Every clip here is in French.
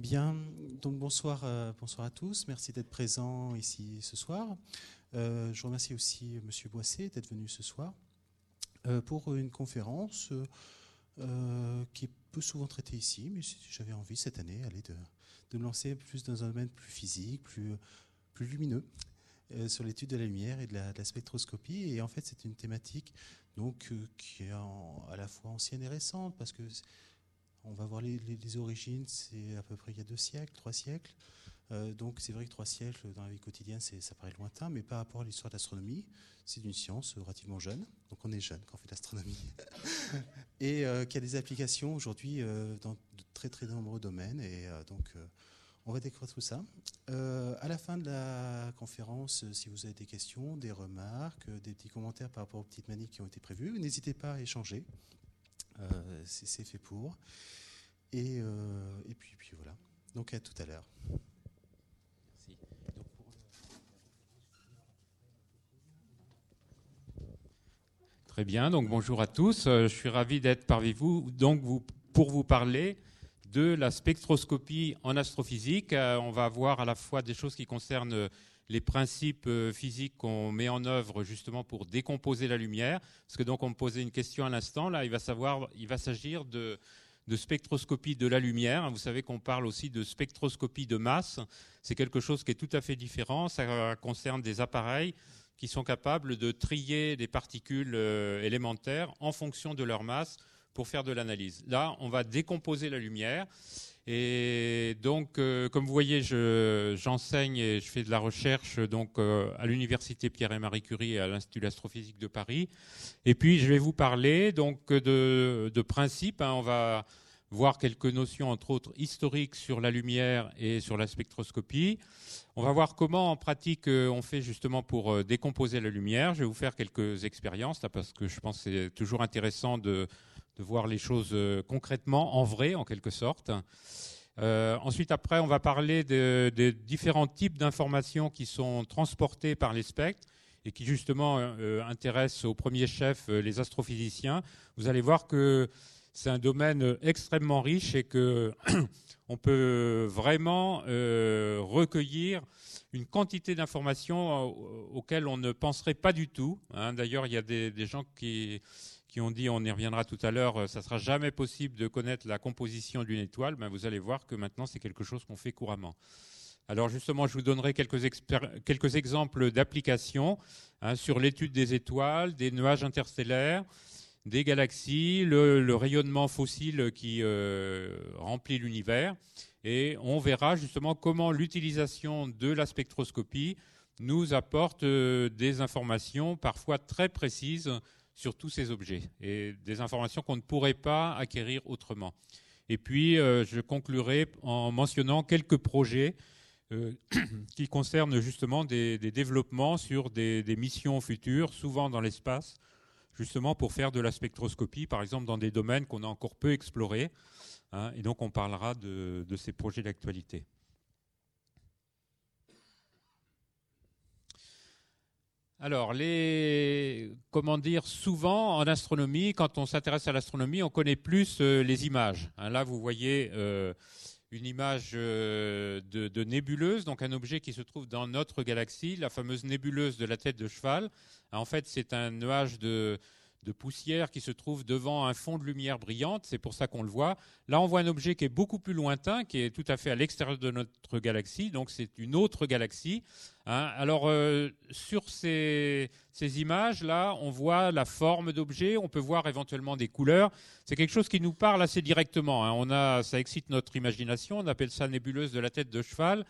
Bien, donc bonsoir, bonsoir à tous. Merci d'être présents ici ce soir. Je remercie aussi Monsieur Boissé d'être venu ce soir pour une conférence qui est peu souvent traitée ici, mais j'avais envie cette année de me lancer plus dans un domaine plus physique, plus lumineux, sur l'étude de la lumière et de la spectroscopie. Et en fait, c'est une thématique donc, qui est à la fois ancienne et récente, parce que on va voir les origines, c'est à peu près il y a 2 siècles, 3 siècles. Donc c'est vrai que 3 siècles dans la vie quotidienne, ça paraît lointain, mais par rapport à l'histoire de l'astronomie, c'est une science relativement jeune. Donc on est jeune quand on fait de l'astronomie. Et qui a des applications aujourd'hui dans de très très nombreux domaines. Et donc on va découvrir tout ça. À la fin de la conférence, si vous avez des questions, des remarques, des petits commentaires par rapport aux petites manies qui ont été prévues, n'hésitez pas à échanger. C'est fait pour. Et puis voilà. Donc à tout à l'heure. Merci. Très bien, donc bonjour à tous. Je suis ravi d'être parmi vous, pour vous parler de la spectroscopie en astrophysique. On va voir à la fois des choses qui concernent les principes physiques qu'on met en œuvre justement pour décomposer la lumière. Parce que donc on me posait une question à l'instant, là il va s'agir de spectroscopie de la lumière. Vous savez qu'on parle aussi de spectroscopie de masse. C'est quelque chose qui est tout à fait différent. Ça concerne des appareils qui sont capables de trier des particules élémentaires en fonction de leur masse pour faire de l'analyse. Là, on va décomposer la lumière. Et donc, comme vous voyez, j'enseigne et je fais de la recherche donc, à l'Université Pierre et Marie Curie et à l'Institut d'astrophysique de Paris. Et puis, je vais vous parler donc, de principes. On va voir quelques notions, entre autres, historiques sur la lumière et sur la spectroscopie. On va voir comment, en pratique, on fait justement pour décomposer la lumière. Je vais vous faire quelques expériences, là, parce que je pense que c'est toujours intéressant de voir les choses concrètement, en vrai, en quelque sorte. Ensuite, après, on va parler des différents types d'informations qui sont transportées par les spectres et qui, justement, intéressent au premier chef les astrophysiciens. Vous allez voir que c'est un domaine extrêmement riche et qu'on peut vraiment recueillir une quantité d'informations auxquelles on ne penserait pas du tout. D'ailleurs, il y a des gens qui ont dit, on y reviendra tout à l'heure, ça ne sera jamais possible de connaître la composition d'une étoile. Vous allez voir que maintenant, c'est quelque chose qu'on fait couramment. Alors justement, je vous donnerai quelques exemples d'applications sur l'étude des étoiles, des nuages interstellaires, des galaxies, le rayonnement fossile qui remplit l'univers. Et on verra justement comment l'utilisation de la spectroscopie nous apporte des informations parfois très précises sur tous ces objets et des informations qu'on ne pourrait pas acquérir autrement. Et puis, je conclurai en mentionnant quelques projets qui concernent justement des développements sur des missions futures, souvent dans l'espace, justement pour faire de la spectroscopie, par exemple dans des domaines qu'on a encore peu explorés. Et donc, on parlera de ces projets d'actualité. Alors, souvent en astronomie, quand on s'intéresse à l'astronomie, on connaît plus les images. Là, vous voyez une image de nébuleuse, donc un objet qui se trouve dans notre galaxie, la fameuse nébuleuse de la tête de cheval. En fait, c'est un nuage de poussière qui se trouve devant un fond de lumière brillante, c'est pour ça qu'on le voit. Là, on voit un objet qui est beaucoup plus lointain, qui est tout à fait à l'extérieur de notre galaxie, donc c'est une autre galaxie. Alors, sur ces images-là, on voit la forme d'objet, on peut voir éventuellement des couleurs. C'est quelque chose qui nous parle assez directement. Ça excite notre imagination, on appelle ça nébuleuse de la tête de cheval.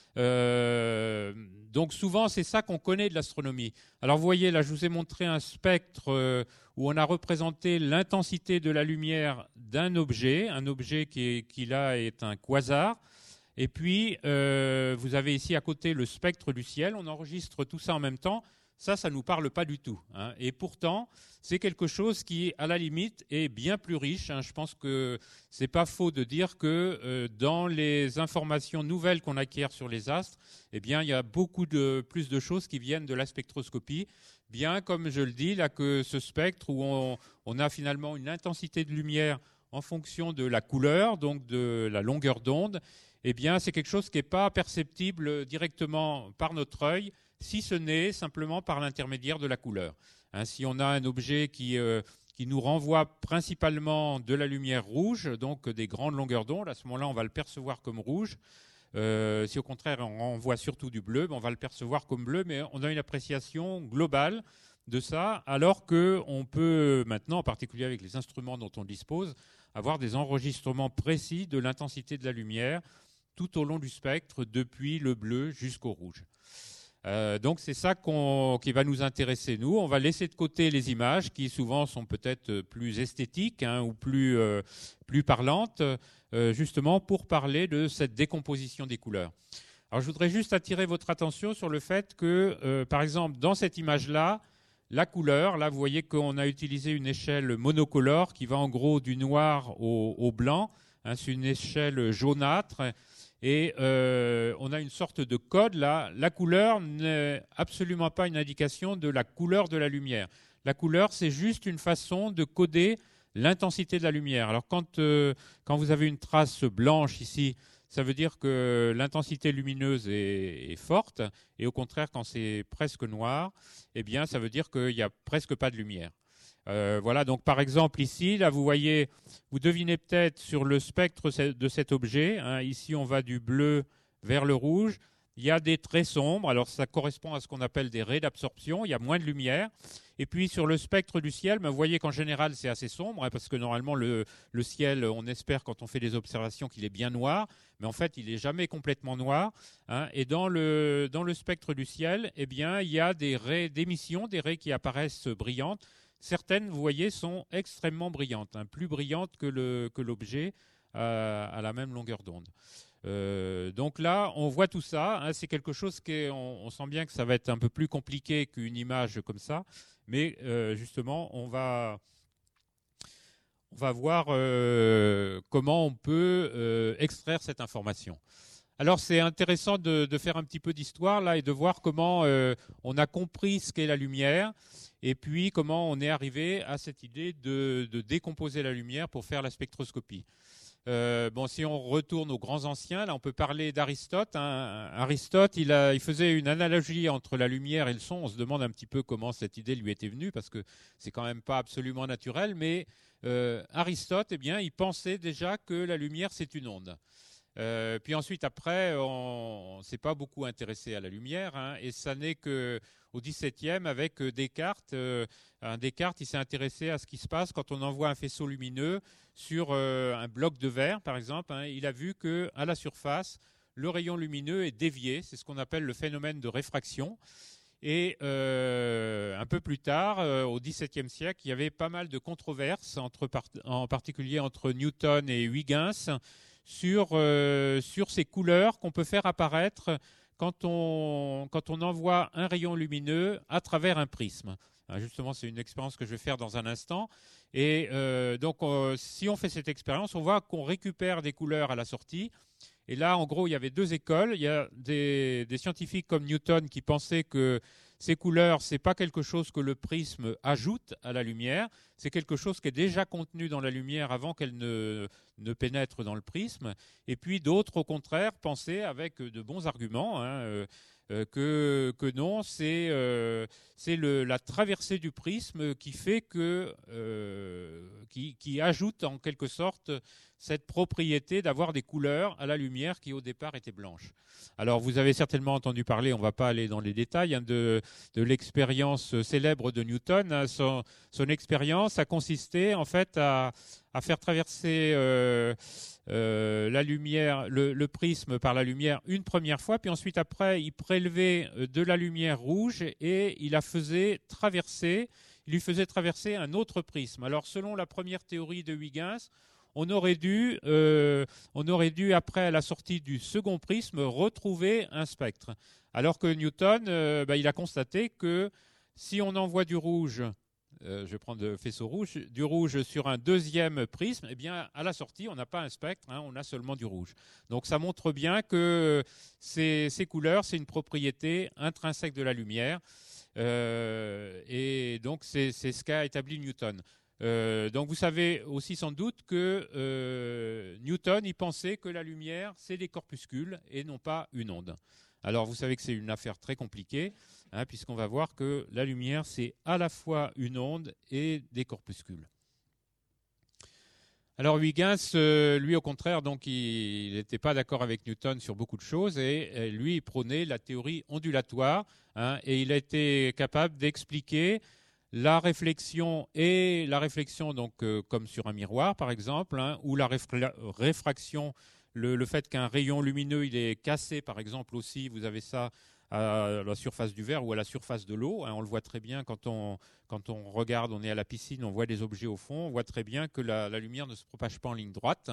Donc souvent, c'est ça qu'on connaît de l'astronomie. Alors vous voyez, là, je vous ai montré un spectre où on a représenté l'intensité de la lumière d'un objet, un objet qui là est un quasar. Et puis, vous avez ici à côté le spectre du ciel. On enregistre tout ça en même temps. Ça ne nous parle pas du tout. Et pourtant, c'est quelque chose qui, à la limite, est bien plus riche. Je pense que ce n'est pas faux de dire que dans les informations nouvelles qu'on acquiert sur les astres, eh bien, il y a beaucoup plus de choses qui viennent de la spectroscopie. Bien, comme je le dis, là, que ce spectre où on a finalement une intensité de lumière en fonction de la couleur, donc de la longueur d'onde, eh bien, c'est quelque chose qui n'est pas perceptible directement par notre œil, si ce n'est simplement par l'intermédiaire de la couleur. Si on a un objet qui nous renvoie principalement de la lumière rouge, donc des grandes longueurs d'onde, à ce moment-là, on va le percevoir comme rouge. Si au contraire, on renvoie surtout du bleu, on va le percevoir comme bleu, mais on a une appréciation globale de ça, alors qu'on peut maintenant, en particulier avec les instruments dont on dispose, avoir des enregistrements précis de l'intensité de la lumière tout au long du spectre, depuis le bleu jusqu'au rouge. Donc c'est ça qui va nous intéresser, nous. On va laisser de côté les images qui souvent sont peut-être plus esthétiques ou plus parlantes, justement pour parler de cette décomposition des couleurs. Alors je voudrais juste attirer votre attention sur le fait que, par exemple, dans cette image-là, la couleur, là vous voyez qu'on a utilisé une échelle monocolore qui va en gros du noir au blanc. C'est une échelle jaunâtre. Et on a une sorte de code là. La couleur n'est absolument pas une indication de la couleur de la lumière. La couleur, c'est juste une façon de coder l'intensité de la lumière. Alors quand vous avez une trace blanche ici, ça veut dire que l'intensité lumineuse est forte. Et au contraire, quand c'est presque noir, eh bien, ça veut dire qu'il n'y a presque pas de lumière. Voilà, donc par exemple ici, là vous voyez, vous devinez peut-être sur le spectre de cet objet, ici on va du bleu vers le rouge, il y a des traits sombres, alors ça correspond à ce qu'on appelle des raies d'absorption, il y a moins de lumière, et puis sur le spectre du ciel, vous voyez qu'en général c'est assez sombre, parce que normalement le ciel, on espère quand on fait des observations qu'il est bien noir, mais en fait il n'est jamais complètement noir, et dans le spectre du ciel, eh bien, il y a des raies d'émission, des raies qui apparaissent brillantes. Certaines, vous voyez, sont extrêmement brillantes, plus brillantes que l'objet à la même longueur d'onde. Donc là, on voit tout ça. C'est quelque chose on sent bien que ça va être un peu plus compliqué qu'une image comme ça, mais justement, on va voir comment on peut extraire cette information. Alors c'est intéressant de faire un petit peu d'histoire là et de voir comment on a compris ce qu'est la lumière et puis comment on est arrivé à cette idée de décomposer la lumière pour faire la spectroscopie. Si on retourne aux grands anciens, là on peut parler d'Aristote. Aristote, il faisait une analogie entre la lumière et le son. On se demande un petit peu comment cette idée lui était venue parce que c'est quand même pas absolument naturel. Mais Aristote, eh bien, il pensait déjà que la lumière c'est une onde. Puis ensuite, après, on ne s'est pas beaucoup intéressé à la lumière, et ça n'est qu'au XVIIe, avec Descartes. Descartes, il s'est intéressé à ce qui se passe quand on envoie un faisceau lumineux sur un bloc de verre, par exemple. Il a vu qu'à la surface, le rayon lumineux est dévié. C'est ce qu'on appelle le phénomène de réfraction. Et un peu plus tard, au XVIIe siècle, il y avait pas mal de controverses, en particulier entre Newton et Huygens, sur ces couleurs qu'on peut faire apparaître quand on envoie un rayon lumineux à travers un prisme. Justement, c'est une expérience que je vais faire dans un instant. Et donc, si on fait cette expérience, on voit qu'on récupère des couleurs à la sortie. Et là, en gros, il y avait deux écoles. Il y a des scientifiques comme Newton qui pensaient que ces couleurs, ce n'est pas quelque chose que le prisme ajoute à la lumière, c'est quelque chose qui est déjà contenu dans la lumière avant qu'elle ne pénètre dans le prisme. Et puis d'autres, au contraire, pensaient avec de bons arguments que non, c'est la traversée du prisme qui fait qui ajoute en quelque sorte cette propriété d'avoir des couleurs à la lumière qui au départ étaient blanches. Alors vous avez certainement entendu parler, on ne va pas aller dans les détails, de l'expérience célèbre de Newton. Son expérience a consisté en fait à faire traverser la lumière, le prisme par la lumière une première fois, puis ensuite après il prélevait de la lumière rouge et il lui faisait traverser un autre prisme. Alors selon la première théorie de Huygens, on aurait dû, après la sortie du second prisme, retrouver un spectre. Alors que Newton, il a constaté que si on envoie du rouge, je vais prendre le faisceau rouge, du rouge sur un deuxième prisme, eh bien, à la sortie, on n'a pas un spectre, on a seulement du rouge. Donc ça montre bien que ces couleurs, c'est une propriété intrinsèque de la lumière. Et donc c'est ce qu'a établi Newton. Donc vous savez aussi sans doute que Newton, il pensait que la lumière, c'est des corpuscules et non pas une onde. Alors vous savez que c'est une affaire très compliquée, hein, puisqu'on va voir que la lumière, c'est à la fois une onde et des corpuscules. Alors Huygens, lui au contraire, donc il n'était pas d'accord avec Newton sur beaucoup de choses et lui il prônait la théorie ondulatoire, hein, et il a été capable d'expliquer la réflexion donc comme sur un miroir par exemple, hein, ou la réfraction, le fait qu'un rayon lumineux il est cassé par exemple aussi, vous avez ça à la surface du verre ou à la surface de l'eau, hein, on le voit très bien quand on regarde, on est à la piscine, on voit des objets au fond, on voit très bien que la lumière ne se propage pas en ligne droite.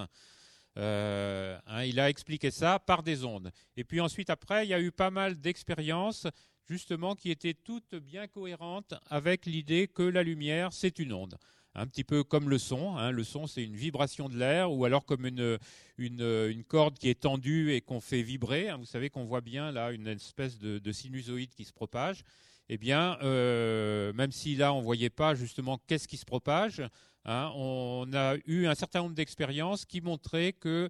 Hein, il a expliqué ça par des ondes. Et puis ensuite, après, il y a eu pas mal d'expériences justement qui étaient toutes bien cohérentes avec l'idée que la lumière, c'est une onde. Un petit peu comme le son. Hein. Le son, c'est une vibration de l'air, ou alors comme une corde qui est tendue et qu'on fait vibrer. Hein. Vous savez qu'on voit bien là une espèce de sinusoïde qui se propage. Eh bien, même si là, on ne voyait pas justement qu'est-ce qui se propage, hein, on a eu un certain nombre d'expériences qui montraient que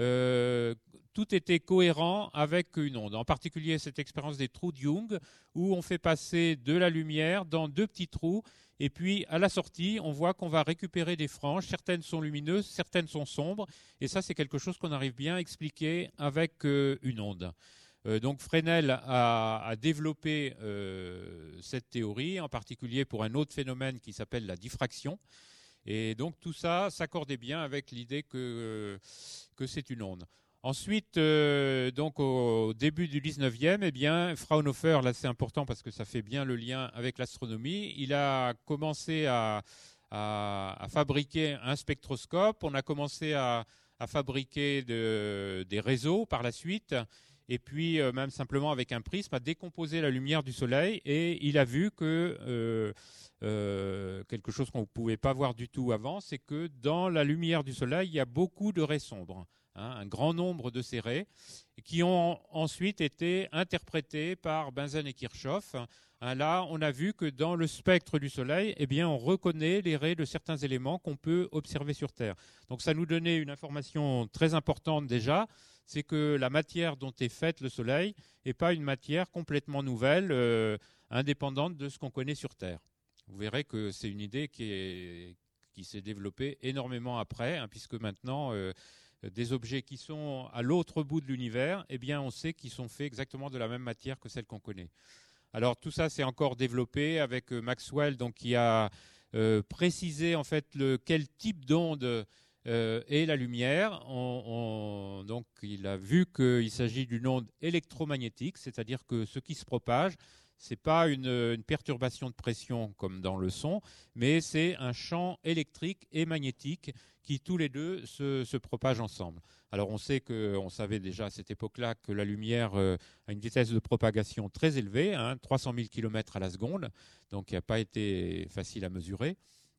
tout était cohérent avec une onde. En particulier, cette expérience des trous de Young, où on fait passer de la lumière dans deux petits trous, et puis à la sortie, on voit qu'on va récupérer des franges. Certaines sont lumineuses, certaines sont sombres, et ça, c'est quelque chose qu'on arrive bien à expliquer avec une onde. Donc Fresnel a développé cette théorie, en particulier pour un autre phénomène qui s'appelle la diffraction. Et donc tout ça s'accordait bien avec l'idée que c'est une onde. Ensuite, donc au début du 19e, eh bien, Fraunhofer, là c'est important parce que ça fait bien le lien avec l'astronomie, il a commencé à fabriquer un spectroscope, on a commencé à fabriquer des réseaux par la suite, et puis même simplement avec un prisme, à décomposer la lumière du Soleil, et il a vu que quelque chose qu'on ne pouvait pas voir du tout avant, c'est que dans la lumière du Soleil, il y a beaucoup de raies sombres, hein, un grand nombre de ces raies, qui ont ensuite été interprétées par Bunsen et Kirchhoff. Hein, là, on a vu que dans le spectre du Soleil, eh bien, on reconnaît les raies de certains éléments qu'on peut observer sur Terre. Donc ça nous donnait une information très importante déjà, c'est que la matière dont est faite le Soleil n'est pas une matière complètement nouvelle, indépendante de ce qu'on connaît sur Terre. Vous verrez que c'est une idée qui s'est développée énormément après, hein, puisque maintenant, des objets qui sont à l'autre bout de l'univers, eh bien, on sait qu'ils sont faits exactement de la même matière que celle qu'on connaît. Alors tout ça, c'est encore développé avec Maxwell, donc, qui a précisé en fait quel type d'onde est la lumière. Donc, il a vu qu'il s'agit d'une onde électromagnétique, c'est-à-dire que ce qui se propage, ce n'est pas une perturbation de pression comme dans le son, mais c'est un champ électrique et magnétique qui tous les deux se propagent ensemble. Alors on savait déjà à cette époque-là que la lumière a une vitesse de propagation très élevée, hein, 300 000 km à la seconde, donc qui n'a pas été facile à mesurer.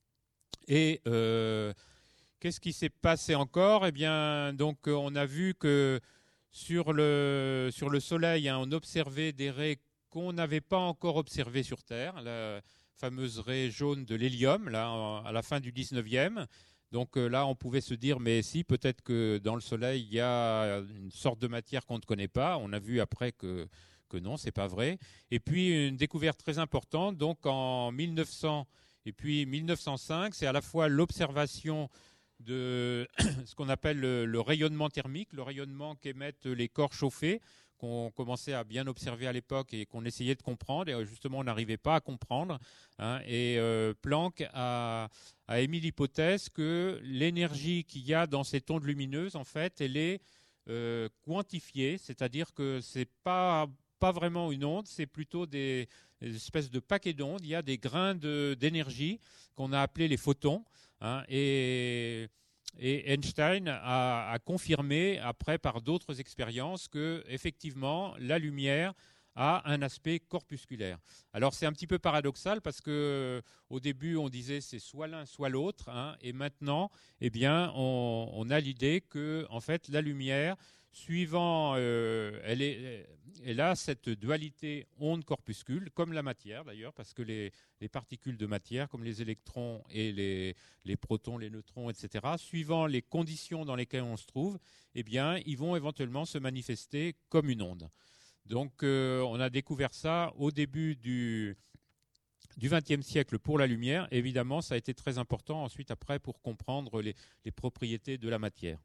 Et qu'est-ce qui s'est passé encore ? Eh bien, donc on a vu que sur le Soleil, hein, on observait des raies qu'on n'avait pas encore observées sur Terre, la fameuse raie jaune de l'hélium, là, à la fin du 19e. Donc là, on pouvait se dire, mais si, peut-être que dans le Soleil, il y a une sorte de matière qu'on ne connaît pas. On a vu après que non, c'est pas vrai. Et puis, une découverte très importante, donc en 1900 et puis 1905, c'est à la fois l'observation de ce qu'on appelle le rayonnement thermique, le rayonnement qu'émettent les corps chauffés, qu'on commençait à bien observer à l'époque et qu'on essayait de comprendre, et justement on n'arrivait pas à comprendre. Hein, et Planck a émis l'hypothèse que l'énergie qu'il y a dans cette onde lumineuse, en fait, elle est quantifiée, c'est-à-dire que c'est pas vraiment une onde, c'est plutôt des espèces de paquets d'ondes. Il y a des grains d'énergie qu'on a appelés les photons. Hein, et Einstein a confirmé, après par d'autres expériences, que effectivement la lumière a un aspect corpusculaire. Alors c'est un petit peu paradoxal parce que au début on disait c'est soit l'un soit l'autre, hein, et maintenant eh bien on a l'idée que en fait la lumière, suivant elle a cette dualité onde-corpuscule comme la matière d'ailleurs, parce que les particules de matière comme les électrons et les protons, les neutrons, etc., suivant les conditions dans lesquelles on se trouve, eh bien ils vont éventuellement se manifester comme une onde. Donc on a découvert ça au début du XXe siècle pour la lumière. Et évidemment, ça a été très important ensuite après pour comprendre les propriétés de la matière.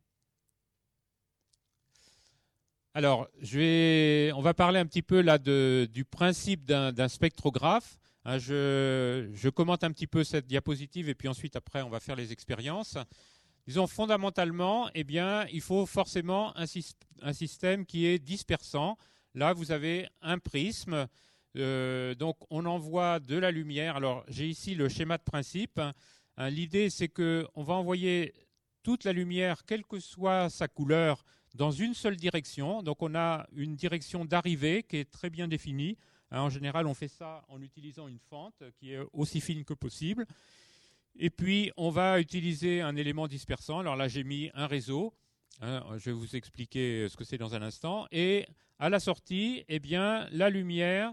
Alors, on va parler un petit peu là du principe d'un spectrographe. Hein, je commente un petit peu cette diapositive et puis ensuite après on va faire les expériences. Disons fondamentalement, eh bien, il faut forcément un système qui est dispersant. Là, vous avez un prisme, donc on envoie de la lumière. Alors, j'ai ici le schéma de principe. Hein, l'idée, c'est qu'on va envoyer toute la lumière, quelle que soit sa couleur, dans une seule direction. Donc, on a une direction d'arrivée qui est très bien définie. Hein, en général, on fait ça en utilisant une fente qui est aussi fine que possible. Et puis, on va utiliser un élément dispersant. Alors là, j'ai mis un réseau. Je vais vous expliquer ce que c'est dans un instant. Et à la sortie, eh bien, la lumière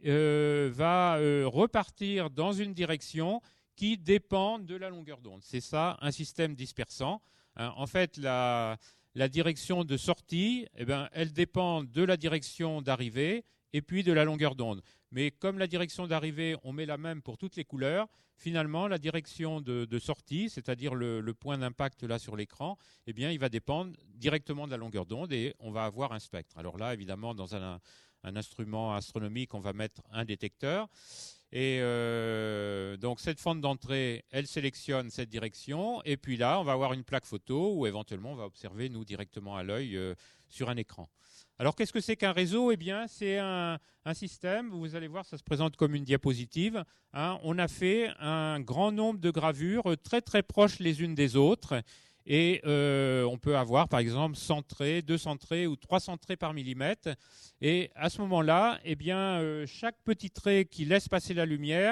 va repartir dans une direction qui dépend de la longueur d'onde. C'est ça, un système dispersant. En fait, la direction de sortie, eh bien, elle dépend de la direction d'arrivée et puis de la longueur d'onde. Mais comme la direction d'arrivée, on met la même pour toutes les couleurs, finalement, la direction de sortie, c'est-à-dire le point d'impact là sur l'écran, eh bien, il va dépendre directement de la longueur d'onde et on va avoir un spectre. Alors là, évidemment, dans un instrument astronomique, on va mettre un détecteur. Et donc, cette fente d'entrée, elle sélectionne cette direction. Et puis là, on va avoir une plaque photo où éventuellement, on va observer, nous, directement à l'œil sur un écran. Alors, qu'est-ce que c'est qu'un réseau ? Eh bien, c'est un système, vous allez voir, ça se présente comme une diapositive. Hein. On a fait un grand nombre de gravures très, très proches les unes des autres. Et on peut avoir, par exemple, 100 traits, 200 traits ou 300 traits par millimètre. Et à ce moment-là, eh bien, chaque petit trait qui laisse passer la lumière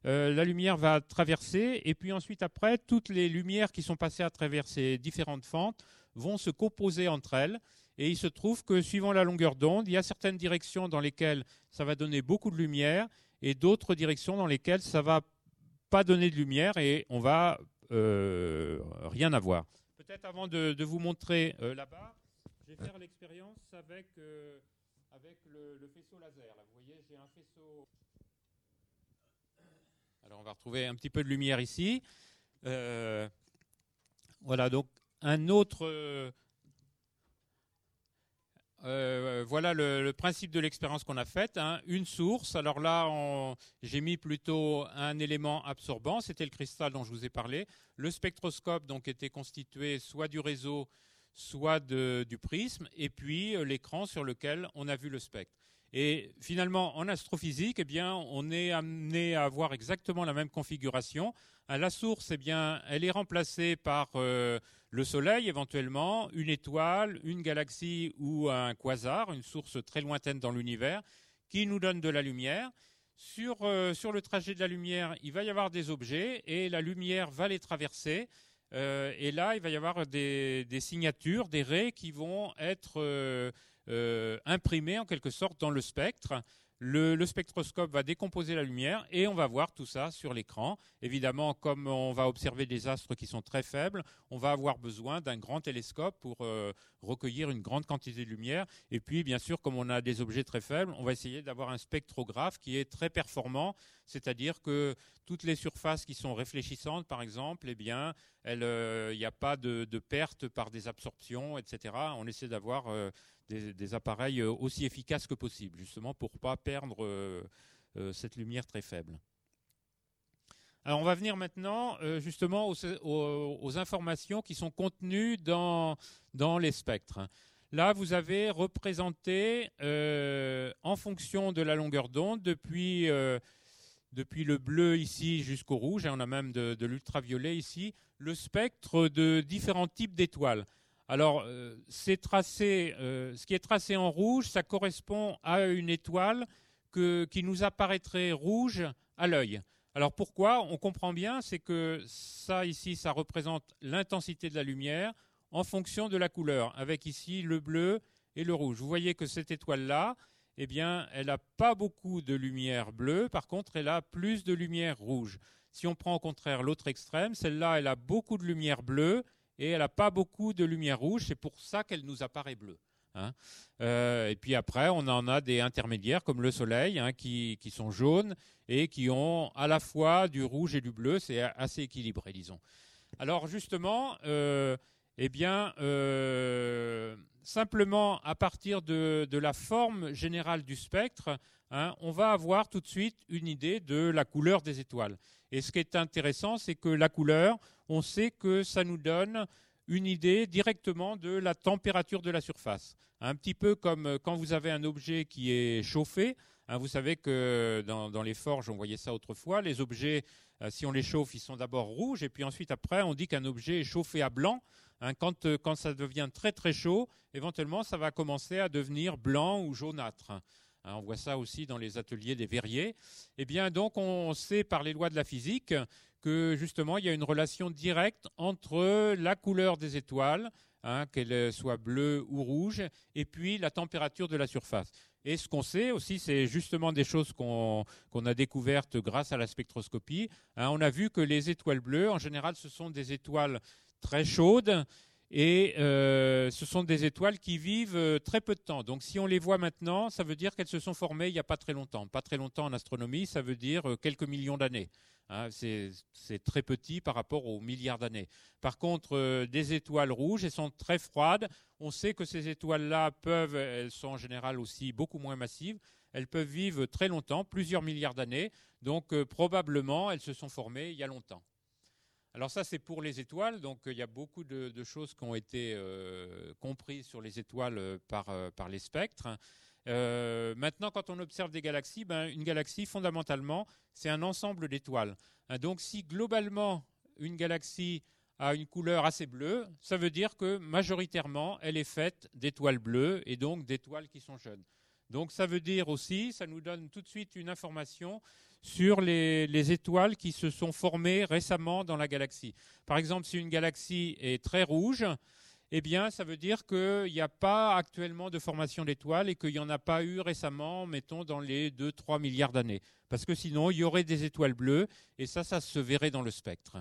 va traverser. Et puis ensuite, après, toutes les lumières qui sont passées à travers ces différentes fentes vont se composer entre elles. Et il se trouve que suivant la longueur d'onde, il y a certaines directions dans lesquelles ça va donner beaucoup de lumière et d'autres directions dans lesquelles ça ne va pas donner de lumière et on va rien avoir. Peut-être avant de vous montrer là-bas, je vais faire l'expérience avec le faisceau laser. Là, vous voyez, j'ai un faisceau. Alors on va retrouver un petit peu de lumière ici. Voilà, donc un autre. Voilà le principe de l'expérience qu'on a faite. Hein. Une source. Alors là, j'ai mis plutôt un élément absorbant. C'était le cristal dont je vous ai parlé. Le spectroscope donc était constitué soit du réseau, soit du prisme, et puis l'écran sur lequel on a vu le spectre. Et finalement, en astrophysique, eh bien, on est amené à avoir exactement la même configuration. La source, eh bien, elle est remplacée par le Soleil éventuellement, une étoile, une galaxie ou un quasar, une source très lointaine dans l'univers, qui nous donne de la lumière. Sur le trajet de la lumière, il va y avoir des objets et la lumière va les traverser. Et là, il va y avoir des signatures, des raies qui vont être imprimées en quelque sorte dans le spectre. Le spectroscope va décomposer la lumière et on va voir tout ça sur l'écran. Évidemment, comme on va observer des astres qui sont très faibles, on va avoir besoin d'un grand télescope pour recueillir une grande quantité de lumière. Et puis, bien sûr, comme on a des objets très faibles, on va essayer d'avoir un spectrographe qui est très performant, c'est-à-dire que toutes les surfaces qui sont réfléchissantes, par exemple, eh bien, il n'y a pas de perte par des absorptions, etc. On essaie d'avoir des appareils aussi efficaces que possible, justement pour ne pas perdre cette lumière très faible. Alors on va venir maintenant justement aux informations qui sont contenues dans les spectres. Là, vous avez représenté en fonction de la longueur d'onde, depuis le bleu ici jusqu'au rouge, et on a même de l'ultraviolet ici, le spectre de différents types d'étoiles. Alors, c'est tracé, ce qui est tracé en rouge, ça correspond à une étoile qui nous apparaîtrait rouge à l'œil. Alors pourquoi? On comprend bien, c'est que ça ici, ça représente l'intensité de la lumière en fonction de la couleur, avec ici le bleu et le rouge. Vous voyez que cette étoile-là, eh bien, elle n'a pas beaucoup de lumière bleue, par contre, elle a plus de lumière rouge. Si on prend au contraire l'autre extrême, celle-là, elle a beaucoup de lumière bleue et elle n'a pas beaucoup de lumière rouge, c'est pour ça qu'elle nous apparaît bleue. Et puis après, on en a des intermédiaires comme le Soleil, qui sont jaunes et qui ont à la fois du rouge et du bleu, c'est assez équilibré, disons. Alors justement, simplement à partir de la forme générale du spectre, on va avoir tout de suite une idée de la couleur des étoiles. Et ce qui est intéressant, c'est que la couleur, on sait que ça nous donne une idée directement de la température de la surface. Un petit peu comme quand vous avez un objet qui est chauffé. Vous savez que dans les forges, on voyait ça autrefois. Les objets, si on les chauffe, ils sont d'abord rouges. Et puis ensuite, après, on dit qu'un objet est chauffé à blanc. Quand ça devient très très chaud, éventuellement, ça va commencer à devenir blanc ou jaunâtre. On voit ça aussi dans les ateliers des verriers. Eh bien, donc, on sait par les lois de la physique que justement, il y a une relation directe entre la couleur des étoiles, qu'elle soit bleue ou rouge, et puis la température de la surface. Et ce qu'on sait aussi, c'est justement des choses qu'on a découvertes grâce à la spectroscopie. On a vu que les étoiles bleues, en général, ce sont des étoiles très chaudes, et ce sont des étoiles qui vivent très peu de temps. Donc si on les voit maintenant, ça veut dire qu'elles se sont formées il n'y a pas très longtemps. Pas très longtemps en astronomie, ça veut dire quelques millions d'années. C'est très petit par rapport aux milliards d'années. Par contre, des étoiles rouges, elles sont très froides. On sait que ces étoiles-là elles sont en général aussi beaucoup moins massives. Elles peuvent vivre très longtemps, plusieurs milliards d'années. Donc probablement, elles se sont formées il y a longtemps. Alors ça, c'est pour les étoiles. Donc il y a beaucoup de choses qui ont été comprises sur les étoiles par les spectres. Maintenant, quand on observe des galaxies, une galaxie, fondamentalement, c'est un ensemble d'étoiles. Donc si globalement, une galaxie a une couleur assez bleue, ça veut dire que majoritairement, elle est faite d'étoiles bleues et donc d'étoiles qui sont jeunes. Donc ça veut dire aussi, ça nous donne tout de suite une information sur les étoiles qui se sont formées récemment dans la galaxie. Par exemple, si une galaxie est très rouge, eh bien, ça veut dire qu'il n'y a pas actuellement de formation d'étoiles et qu'il n'y en a pas eu récemment, mettons, dans les 2-3 milliards d'années. Parce que sinon, il y aurait des étoiles bleues et ça se verrait dans le spectre.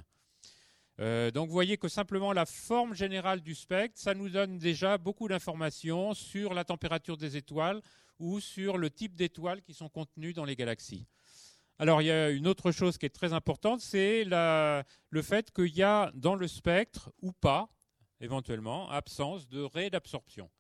Donc, vous voyez que simplement la forme générale du spectre, ça nous donne déjà beaucoup d'informations sur la température des étoiles ou sur le type d'étoiles qui sont contenues dans les galaxies. Alors, il y a une autre chose qui est très importante, c'est le fait qu'il y a dans le spectre, ou pas, éventuellement, absence de raies d'absorption.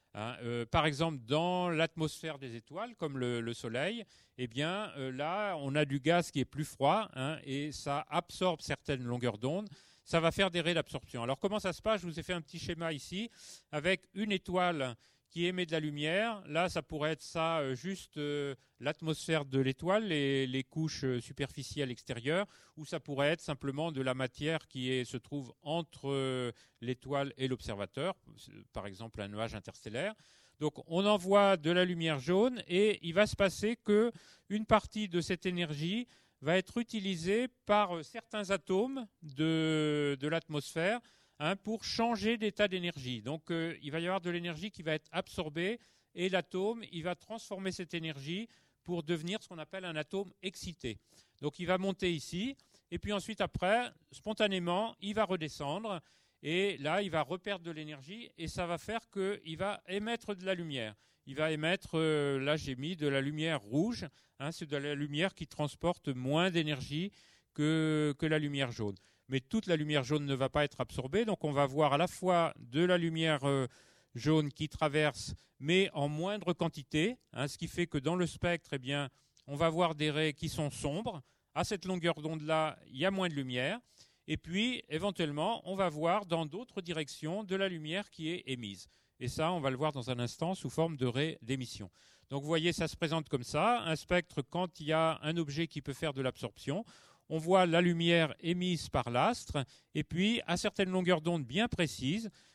Par exemple, dans l'atmosphère des étoiles, comme le Soleil, eh bien, là, on a du gaz qui est plus froid et ça absorbe certaines longueurs d'onde. Ça va faire des raies d'absorption. Alors, comment ça se passe? Je vous ai fait un petit schéma ici avec une étoile qui émet de la lumière. Là, ça pourrait être ça, juste l'atmosphère de l'étoile, les couches superficielles extérieures, ou ça pourrait être simplement de la matière qui se trouve entre l'étoile et l'observateur, par exemple un nuage interstellaire. Donc, on envoie de la lumière jaune et il va se passer qu'une partie de cette énergie va être utilisée par certains atomes de l'atmosphère pour changer d'état d'énergie. Donc, il va y avoir de l'énergie qui va être absorbée et l'atome, il va transformer cette énergie pour devenir ce qu'on appelle un atome excité. Donc, il va monter ici et puis ensuite, après, spontanément, il va redescendre et là, il va reperdre de l'énergie et ça va faire qu'il va émettre de la lumière. Il va émettre, là j'ai mis de la lumière rouge, c'est de la lumière qui transporte moins d'énergie que la lumière jaune. Mais toute la lumière jaune ne va pas être absorbée, donc on va voir à la fois de la lumière jaune qui traverse, mais en moindre quantité, ce qui fait que dans le spectre, eh bien, on va voir des raies qui sont sombres. À cette longueur d'onde-là, il y a moins de lumière. Et puis, éventuellement, on va voir dans d'autres directions de la lumière qui est émise. Et ça, on va le voir dans un instant sous forme de raies d'émission. Donc, vous voyez, ça se présente comme ça. Un spectre, quand il y a un objet qui peut faire de l'absorption, on voit la lumière émise par l'astre. Et puis, à certaines longueurs d'onde bien précises,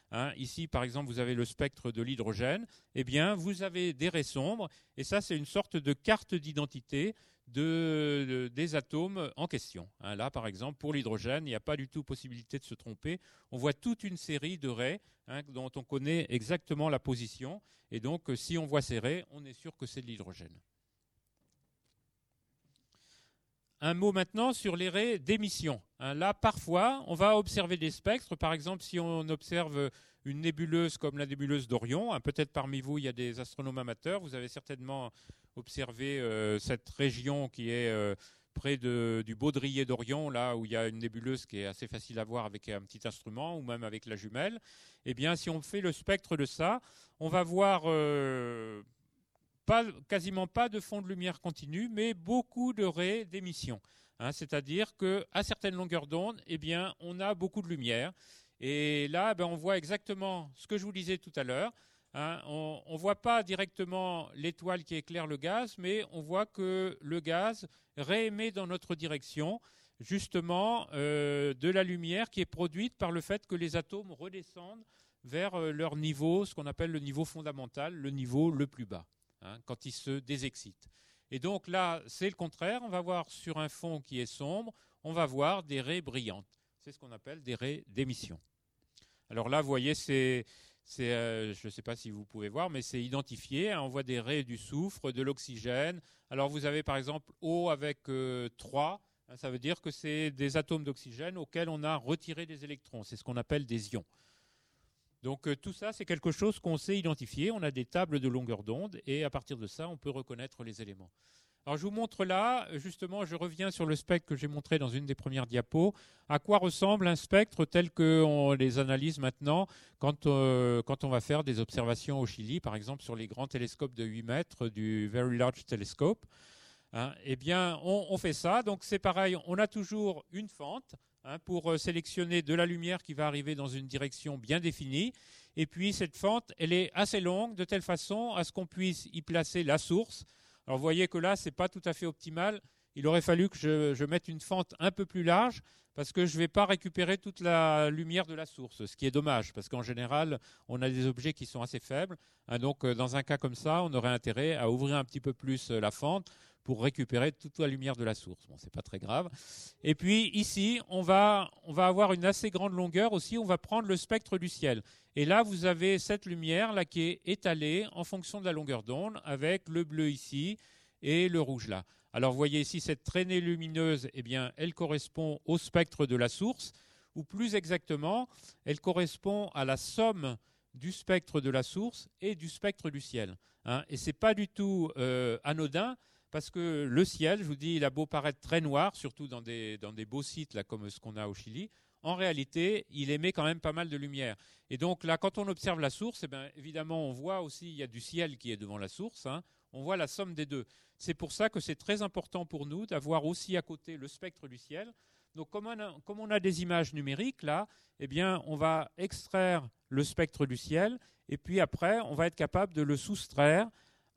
Ici, par exemple, vous avez le spectre de l'hydrogène. Eh bien, vous avez des raies sombres, et ça, c'est une sorte de carte d'identité des atomes en question. Là, par exemple, pour l'hydrogène, il n'y a pas du tout possibilité de se tromper. On voit toute une série de raies dont on connaît exactement la position. Et donc, si on voit ces raies, on est sûr que c'est de l'hydrogène. Un mot maintenant sur les raies d'émission. Là, parfois, on va observer des spectres. Par exemple, si on observe une nébuleuse comme la nébuleuse d'Orion, peut-être parmi vous, il y a des astronomes amateurs. Vous avez certainement observé cette région qui est près du baudrier d'Orion, là où il y a une nébuleuse qui est assez facile à voir avec un petit instrument ou même avec la jumelle. Eh bien, si on fait le spectre de ça, on va voir quasiment pas de fond de lumière continu, mais beaucoup de raies d'émission. C'est-à-dire qu'à certaines longueurs d'onde, eh bien, on a beaucoup de lumière. Et là, on voit exactement ce que je vous disais tout à l'heure. On ne voit pas directement l'étoile qui éclaire le gaz, mais on voit que le gaz réémet dans notre direction justement de la lumière qui est produite par le fait que les atomes redescendent vers leur niveau, ce qu'on appelle le niveau fondamental, le niveau le plus bas, quand ils se désexcitent. Et donc là, c'est le contraire. On va voir sur un fond qui est sombre, on va voir des raies brillantes. C'est ce qu'on appelle des raies d'émission. Alors là, vous voyez, je ne sais pas si vous pouvez voir, mais c'est identifié. On voit des raies du soufre, de l'oxygène. Alors vous avez par exemple O avec 3. Ça veut dire que c'est des atomes d'oxygène auxquels on a retiré des électrons. C'est ce qu'on appelle des ions. Donc tout ça, c'est quelque chose qu'on sait identifier. On a des tables de longueur d'onde et à partir de ça, on peut reconnaître les éléments. Alors je vous montre là, justement, je reviens sur le spectre que j'ai montré dans une des premières diapos, à quoi ressemble un spectre tel qu'on les analyse maintenant quand on va faire des observations au Chili, par exemple sur les grands télescopes de 8 mètres du Very Large Telescope. Eh bien, on fait ça. Donc c'est pareil, on a toujours une fente pour sélectionner de la lumière qui va arriver dans une direction bien définie. Et puis cette fente, elle est assez longue de telle façon à ce qu'on puisse y placer la source. Alors vous voyez que là, ce n'est pas tout à fait optimal. Il aurait fallu que je mette une fente un peu plus large parce que je ne vais pas récupérer toute la lumière de la source, ce qui est dommage parce qu'en général, on a des objets qui sont assez faibles. Donc dans un cas comme ça, on aurait intérêt à ouvrir un petit peu plus la fente pour récupérer toute la lumière de la source. Bon, c'est pas très grave. Et puis ici, on va avoir une assez grande longueur aussi. On va prendre le spectre du ciel. Et là, vous avez cette lumière là qui est étalée en fonction de la longueur d'onde, avec le bleu ici et le rouge là. Alors, vous voyez ici cette traînée lumineuse. Eh bien, elle correspond au spectre de la source, ou plus exactement, elle correspond à la somme du spectre de la source et du spectre du ciel. Et c'est pas du tout anodin. Parce que le ciel, je vous dis, il a beau paraître très noir, surtout dans des beaux sites là, comme ce qu'on a au Chili, en réalité, il émet quand même pas mal de lumière. Et donc là, quand on observe la source, eh bien, évidemment, on voit aussi, il y a du ciel qui est devant la source, on voit la somme des deux. C'est pour ça que c'est très important pour nous d'avoir aussi à côté le spectre du ciel. Donc comme on a des images numériques, là, eh bien, on va extraire le spectre du ciel, et puis après, on va être capable de le soustraire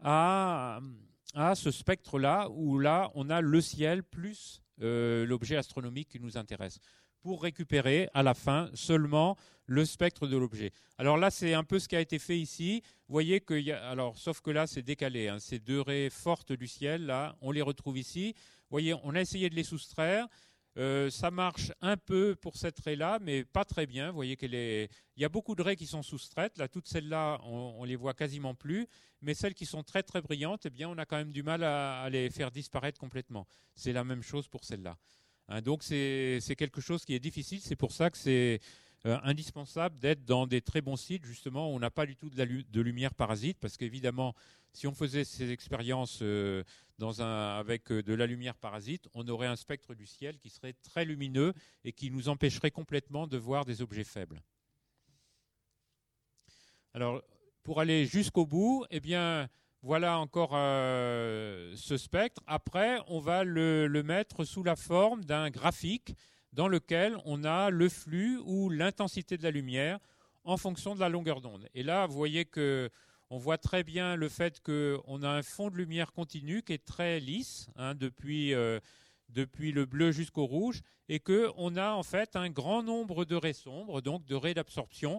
à ce spectre-là, où là, on a le ciel plus l'objet astronomique qui nous intéresse, pour récupérer à la fin seulement le spectre de l'objet. Alors là, c'est un peu ce qui a été fait ici. Vous voyez qu'il y a, alors, sauf que là, c'est décalé. Ces deux raies fortes du ciel, là, on les retrouve ici. Vous voyez, on a essayé de les soustraire. Ça marche un peu pour cette raie-là, mais pas très bien. Vous voyez il y a beaucoup de raies qui sont soustraites. Là, toutes celles-là, on les voit quasiment plus. Mais celles qui sont très très brillantes, eh bien, on a quand même du mal à les faire disparaître complètement. C'est la même chose pour celles-là. Donc c'est quelque chose qui est difficile. C'est pour ça que c'est indispensable d'être dans des très bons sites, justement, où on n'a pas du tout de lumière parasite, parce qu'évidemment, si on faisait ces expériences avec de la lumière parasite, on aurait un spectre du ciel qui serait très lumineux et qui nous empêcherait complètement de voir des objets faibles. Alors, pour aller jusqu'au bout, eh bien, voilà encore ce spectre. Après, on va le mettre sous la forme d'un graphique dans lequel on a le flux ou l'intensité de la lumière en fonction de la longueur d'onde. Et là, vous voyez qu'on voit très bien le fait qu'on a un fond de lumière continu qui est très lisse, depuis le bleu jusqu'au rouge, et qu'on a en fait un grand nombre de raies sombres, donc de raies d'absorption,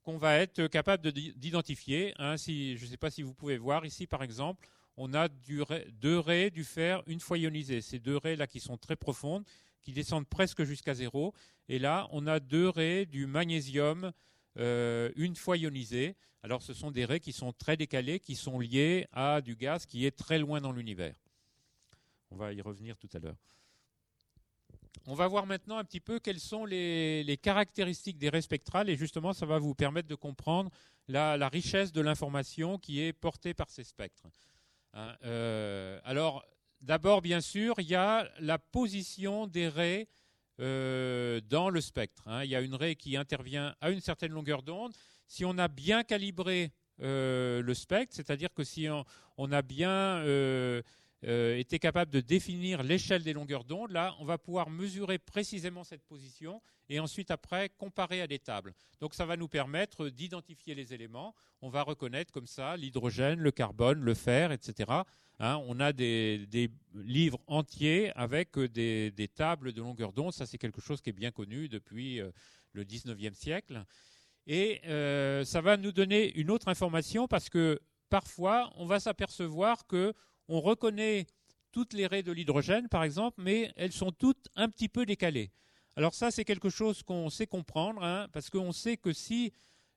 qu'on va être capable d'identifier. Hein, je ne sais pas si vous pouvez voir ici, par exemple, on a deux raies du fer une fois ionisées. Ces deux raies là qui sont très profondes, qui descendent presque jusqu'à 0. Et là, on a deux raies du magnésium une fois ionisées. Alors, ce sont des raies qui sont très décalées, qui sont liées à du gaz qui est très loin dans l'univers. On va y revenir tout à l'heure. On va voir maintenant un petit peu quelles sont les caractéristiques des raies spectrales et justement, ça va vous permettre de comprendre la richesse de l'information qui est portée par ces spectres. Hein, alors, d'abord, bien sûr, il y a la position des raies dans le spectre. Hein. Il y a une raie qui intervient à une certaine longueur d'onde. Si on a bien calibré le spectre, c'est-à-dire que si on a bien été capable de définir l'échelle des longueurs d'onde, là, on va pouvoir mesurer précisément cette position et ensuite, après, comparer à des tables. Donc, ça va nous permettre d'identifier les éléments. On va reconnaître comme ça l'hydrogène, le carbone, le fer, etc. Hein, on a des livres entiers avec des tables de longueur d'onde. Ça, c'est quelque chose qui est bien connu depuis le 19e siècle. Et ça va nous donner une autre information parce que parfois, on va s'apercevoir qu'on reconnaît toutes les raies de l'hydrogène, par exemple, mais elles sont toutes un petit peu décalées. Alors ça, c'est quelque chose qu'on sait comprendre, hein, parce qu'on sait que si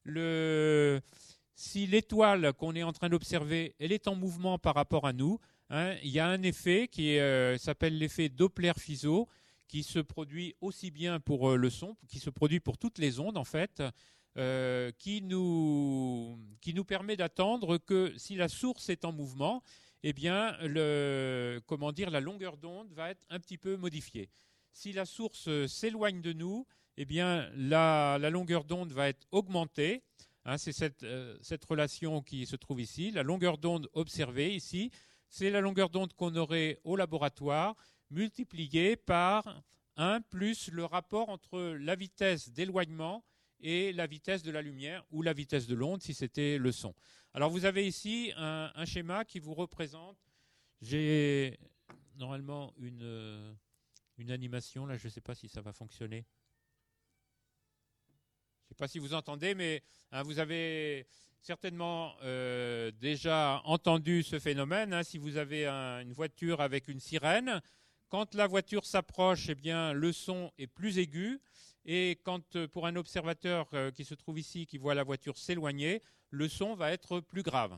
l'étoile qu'on est en train d'observer, elle est en mouvement par rapport à nous, hein, il y a un effet qui s'appelle l'effet Doppler-Fizeau, qui se produit aussi bien pour le son, qui se produit pour toutes les ondes, en fait, qui nous permet d'attendre que si la source est en mouvement, eh bien, la longueur d'onde va être un petit peu modifiée. Si la source s'éloigne de nous, eh bien, la longueur d'onde va être augmentée. Hein, c'est cette relation qui se trouve ici. La longueur d'onde observée ici, c'est la longueur d'onde qu'on aurait au laboratoire multipliée par 1 plus le rapport entre la vitesse d'éloignement et la vitesse de la lumière ou la vitesse de l'onde si c'était le son. Alors vous avez ici un schéma qui vous représente. J'ai normalement une animation, là je ne sais pas si ça va fonctionner. Je ne sais pas si vous entendez, mais hein, vous avez certainement déjà entendu ce phénomène. Hein, si vous avez une voiture avec une sirène, quand la voiture s'approche, eh bien, le son est plus aigu. Et quand, pour un observateur qui se trouve ici, qui voit la voiture s'éloigner, le son va être plus grave.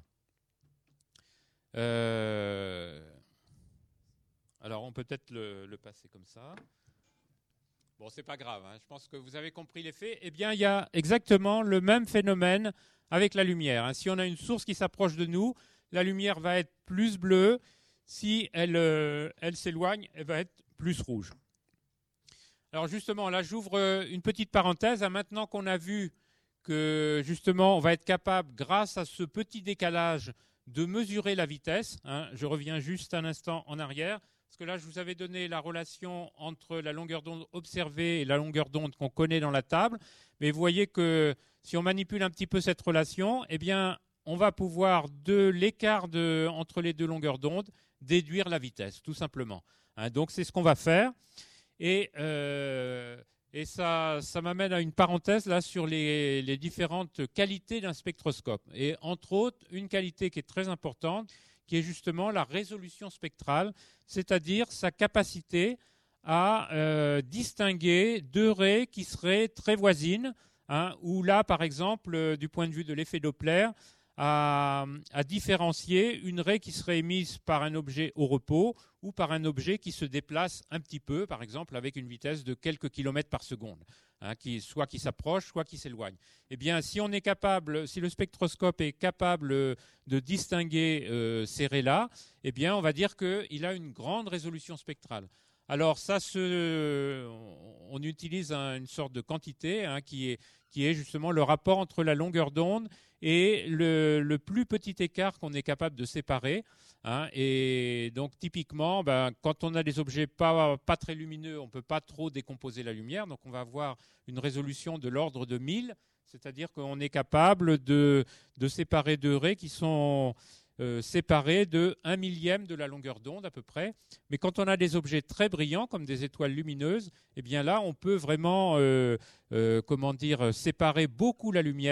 Alors, on peut peut-être le passer comme ça. Bon, c'est pas grave, hein. Je pense que vous avez compris l'effet. Eh bien, il y a exactement le même phénomène avec la lumière. Hein. Si on a une source qui s'approche de nous, la lumière va être plus bleue. Si elle s'éloigne, elle va être plus rouge. Alors justement, là, j'ouvre une petite parenthèse. Hein. Maintenant qu'on a vu que, justement, on va être capable, grâce à ce petit décalage, de mesurer la vitesse. Hein. Je reviens juste un instant en arrière. Parce que là, je vous avais donné la relation entre la longueur d'onde observée et la longueur d'onde qu'on connaît dans la table. Mais vous voyez que si on manipule un petit peu cette relation, eh bien, on va pouvoir, de l'écart entre les deux longueurs d'onde, déduire la vitesse, tout simplement. Hein, donc, c'est ce qu'on va faire. Et ça m'amène à une parenthèse là sur les différentes qualités d'un spectroscope. Et entre autres, une qualité qui est très importante, qui est justement la résolution spectrale, c'est-à-dire sa capacité à distinguer deux raies qui seraient très voisines, hein, ou là, par exemple, du point de vue de l'effet Doppler, à différencier une raie qui serait émise par un objet au repos ou par un objet qui se déplace un petit peu, par exemple avec une vitesse de quelques kilomètres par seconde, hein, soit qui s'approche, soit qui s'éloigne. Eh bien, si le spectroscope est capable de distinguer ces raies-là, eh bien, on va dire qu'il a une grande résolution spectrale. Alors ça, on utilise une sorte de quantité, hein, qui est justement le rapport entre la longueur d'onde et le plus petit écart qu'on est capable de séparer. Hein. Et donc typiquement, quand on a des objets pas très lumineux, on ne peut pas trop décomposer la lumière. Donc on va avoir une résolution de l'ordre de 1000, c'est-à-dire qu'on est capable de séparer deux raies qui sont séparés de 1 millième de la longueur d'onde à peu près. Mais quand on a des objets très brillants, comme des étoiles lumineuses, eh bien là, on peut vraiment séparer beaucoup la lumière.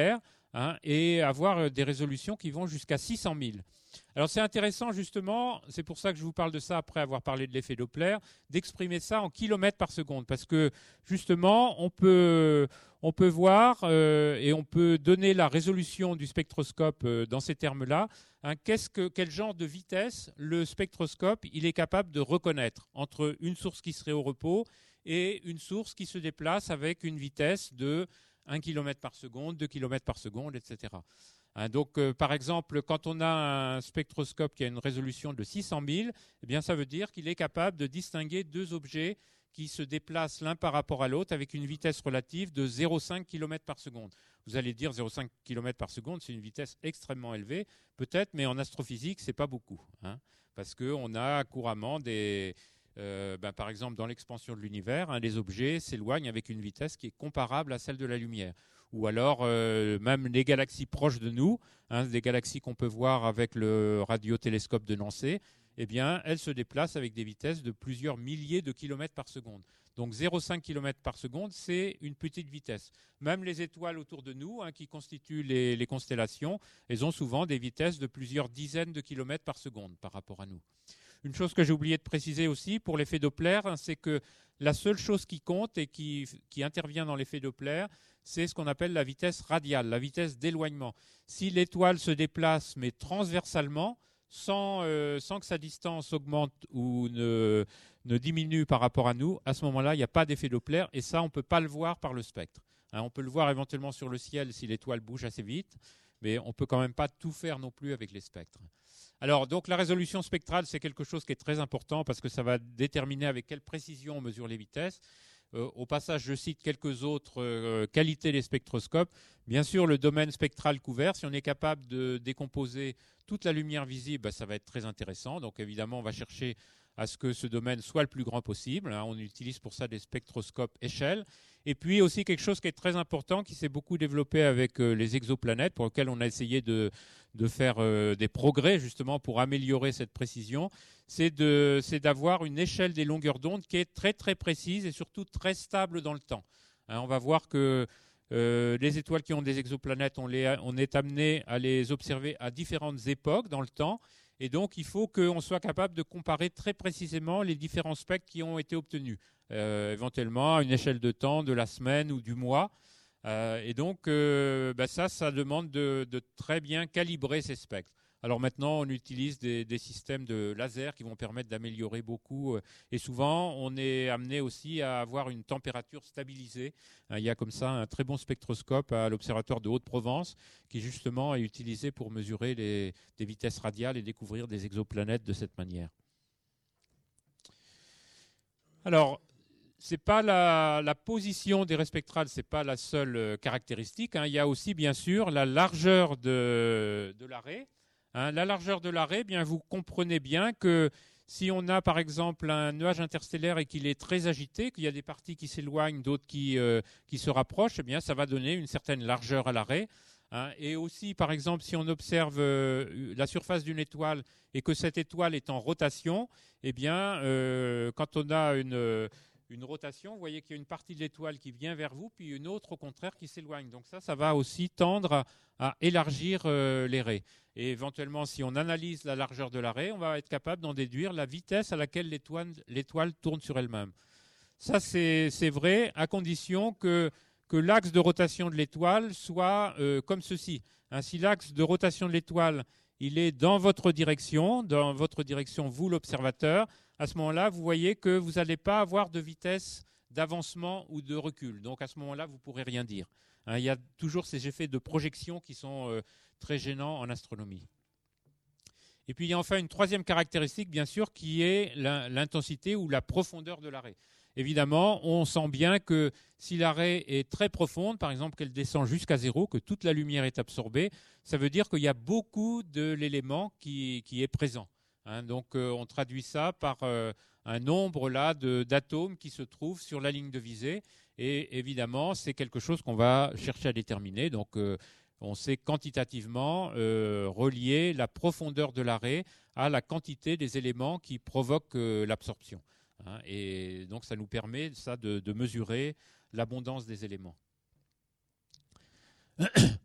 hein, et avoir des résolutions qui vont jusqu'à 600 000. Alors c'est intéressant justement, c'est pour ça que je vous parle de ça après avoir parlé de l'effet Doppler, d'exprimer ça en kilomètres par seconde, parce que justement on peut voir et on peut donner la résolution du spectroscope dans ces termes-là. Hein, quel genre de vitesse le spectroscope il est capable de reconnaître entre une source qui serait au repos et une source qui se déplace avec une vitesse de 1 km par seconde, 2 km par seconde, etc. Hein, donc, par exemple, quand on a un spectroscope qui a une résolution de 600 000, eh bien, ça veut dire qu'il est capable de distinguer deux objets qui se déplacent l'un par rapport à l'autre avec une vitesse relative de 0,5 km par seconde. Vous allez dire 0,5 km par seconde, c'est une vitesse extrêmement élevée, peut-être, mais en astrophysique, ce n'est pas beaucoup. Hein, parce qu'on a couramment par exemple, dans l'expansion de l'univers, hein, les objets s'éloignent avec une vitesse qui est comparable à celle de la lumière. Ou alors, même les galaxies proches de nous, hein, des galaxies qu'on peut voir avec le radiotélescope de Nancy, eh bien, elles se déplacent avec des vitesses de plusieurs milliers de kilomètres par seconde. Donc 0,5 km par seconde, c'est une petite vitesse. Même les étoiles autour de nous, hein, qui constituent les constellations, elles ont souvent des vitesses de plusieurs dizaines de kilomètres par seconde par rapport à nous. Une chose que j'ai oublié de préciser aussi pour l'effet Doppler, hein, c'est que la seule chose qui compte et qui intervient dans l'effet Doppler, c'est ce qu'on appelle la vitesse radiale, la vitesse d'éloignement. Si l'étoile se déplace, mais transversalement, sans que sa distance augmente ou ne diminue par rapport à nous, à ce moment-là, il n'y a pas d'effet Doppler, et ça, on ne peut pas le voir par le spectre. Hein, on peut le voir éventuellement sur le ciel si l'étoile bouge assez vite, mais on ne peut quand même pas tout faire non plus avec les spectres. Alors, donc, la résolution spectrale, c'est quelque chose qui est très important parce que ça va déterminer avec quelle précision on mesure les vitesses. Au passage, je cite quelques autres qualités des spectroscopes. Bien sûr, le domaine spectral couvert, si on est capable de décomposer toute la lumière visible, ça va être très intéressant. Donc, évidemment, on va chercher à ce que ce domaine soit le plus grand possible. On utilise pour ça des spectroscopes échelle. Et puis aussi quelque chose qui est très important, qui s'est beaucoup développé avec les exoplanètes, pour lesquelles on a essayé de faire des progrès justement pour améliorer cette précision, c'est d'avoir une échelle des longueurs d'onde qui est très très précise et surtout très stable dans le temps. Hein, on va voir que les étoiles qui ont des exoplanètes, on est amené à les observer à différentes époques dans le temps. Et donc, il faut qu'on soit capable de comparer très précisément les différents spectres qui ont été obtenus, éventuellement à une échelle de temps de la semaine ou du mois. Et donc, ça demande de très bien calibrer ces spectres. Alors maintenant, on utilise des systèmes de laser qui vont permettre d'améliorer beaucoup. Et souvent, on est amené aussi à avoir une température stabilisée. Il y a comme ça un très bon spectroscope à l'Observatoire de Haute-Provence qui justement est utilisé pour mesurer des vitesses radiales et découvrir des exoplanètes de cette manière. Alors, c'est pas la position des raies spectrales, c'est pas la seule caractéristique. Hein. Il y a aussi, bien sûr, la largeur de la raie. Hein. La largeur de la raie, bien, vous comprenez bien que si on a, par exemple, un nuage interstellaire et qu'il est très agité, qu'il y a des parties qui s'éloignent, d'autres qui se rapprochent, eh bien, ça va donner une certaine largeur à la raie. Hein. Et aussi, par exemple, si on observe la surface d'une étoile et que cette étoile est en rotation, eh bien, quand on a une rotation, vous voyez qu'il y a une partie de l'étoile qui vient vers vous, puis une autre au contraire qui s'éloigne. Donc ça va aussi tendre à élargir les raies. Et éventuellement, si on analyse la largeur de la raie, on va être capable d'en déduire la vitesse à laquelle l'étoile tourne sur elle-même. Ça, c'est vrai à condition que l'axe de rotation de l'étoile soit comme ceci. Hein, si l'axe de rotation de l'étoile il est dans votre direction, vous l'observateur, à ce moment-là, vous voyez que vous n'allez pas avoir de vitesse d'avancement ou de recul. Donc à ce moment-là, vous ne pourrez rien dire. Hein, il y a toujours ces effets de projection qui sont très gênants en astronomie. Et puis il y a enfin une troisième caractéristique, bien sûr, qui est l'intensité ou la profondeur de la raie. Évidemment, on sent bien que si la raie est très profonde, par exemple qu'elle descend jusqu'à zéro, que toute la lumière est absorbée, ça veut dire qu'il y a beaucoup de l'élément qui est présent. Hein, donc on traduit ça par un nombre là d'atomes qui se trouvent sur la ligne de visée. Et évidemment, c'est quelque chose qu'on va chercher à déterminer. Donc on sait quantitativement relier la profondeur de la raie à la quantité des éléments qui provoquent l'absorption. Hein, et donc ça nous permet ça de mesurer l'abondance des éléments.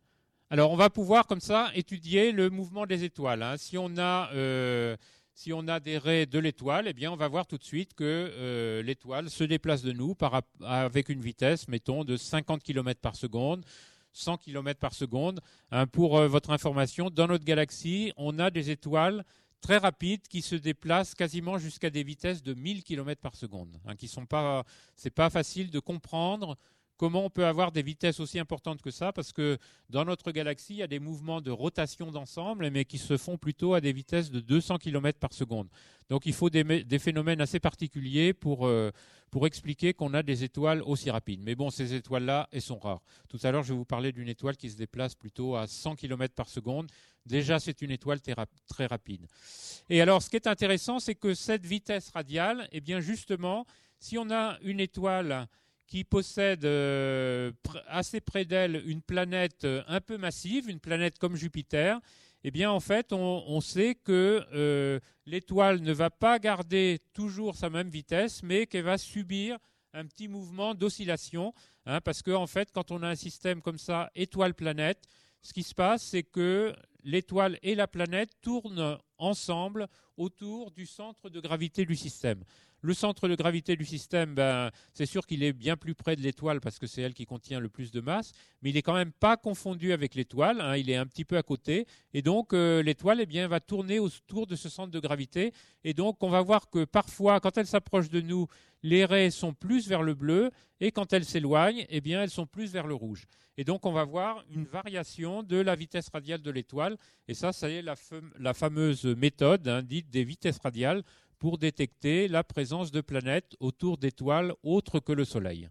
Alors, on va pouvoir comme ça étudier le mouvement des étoiles. Si on a des raies de l'étoile, eh bien, on va voir tout de suite que l'étoile se déplace de nous avec une vitesse, mettons, de 50 km par seconde, 100 km par seconde. Pour votre information, dans notre galaxie, on a des étoiles très rapides qui se déplacent quasiment jusqu'à des vitesses de 1000 km par seconde. C'est pas facile de comprendre comment on peut avoir des vitesses aussi importantes que ça, parce que dans notre galaxie, il y a des mouvements de rotation d'ensemble, mais qui se font plutôt à des vitesses de 200 km par seconde. Donc il faut des phénomènes assez particuliers pour expliquer qu'on a des étoiles aussi rapides. Mais bon, ces étoiles-là, elles sont rares. Tout à l'heure, je vais vous parler d'une étoile qui se déplace plutôt à 100 km par seconde. Déjà, c'est une étoile très rapide. Et alors, ce qui est intéressant, c'est que cette vitesse radiale, eh bien justement, si on a une étoile qui possède assez près d'elle une planète un peu massive, une planète comme Jupiter, eh bien en fait on sait que l'étoile ne va pas garder toujours sa même vitesse, mais qu'elle va subir un petit mouvement d'oscillation, parce que en fait quand on a un système comme ça, étoile-planète, ce qui se passe c'est que l'étoile et la planète tournent ensemble autour du centre de gravité du système. Le centre de gravité du système, c'est sûr qu'il est bien plus près de l'étoile parce que c'est elle qui contient le plus de masse, mais il n'est quand même pas confondu avec l'étoile, il est un petit peu à côté, et donc l'étoile va tourner autour de ce centre de gravité, et donc on va voir que parfois, quand elle s'approche de nous, les raies sont plus vers le bleu, et quand elles s'éloignent, elles sont plus vers le rouge. Et donc on va voir une variation de la vitesse radiale de l'étoile, et ça est la fameuse méthode dite des vitesses radiales, pour détecter la présence de planètes autour d'étoiles autres que le Soleil.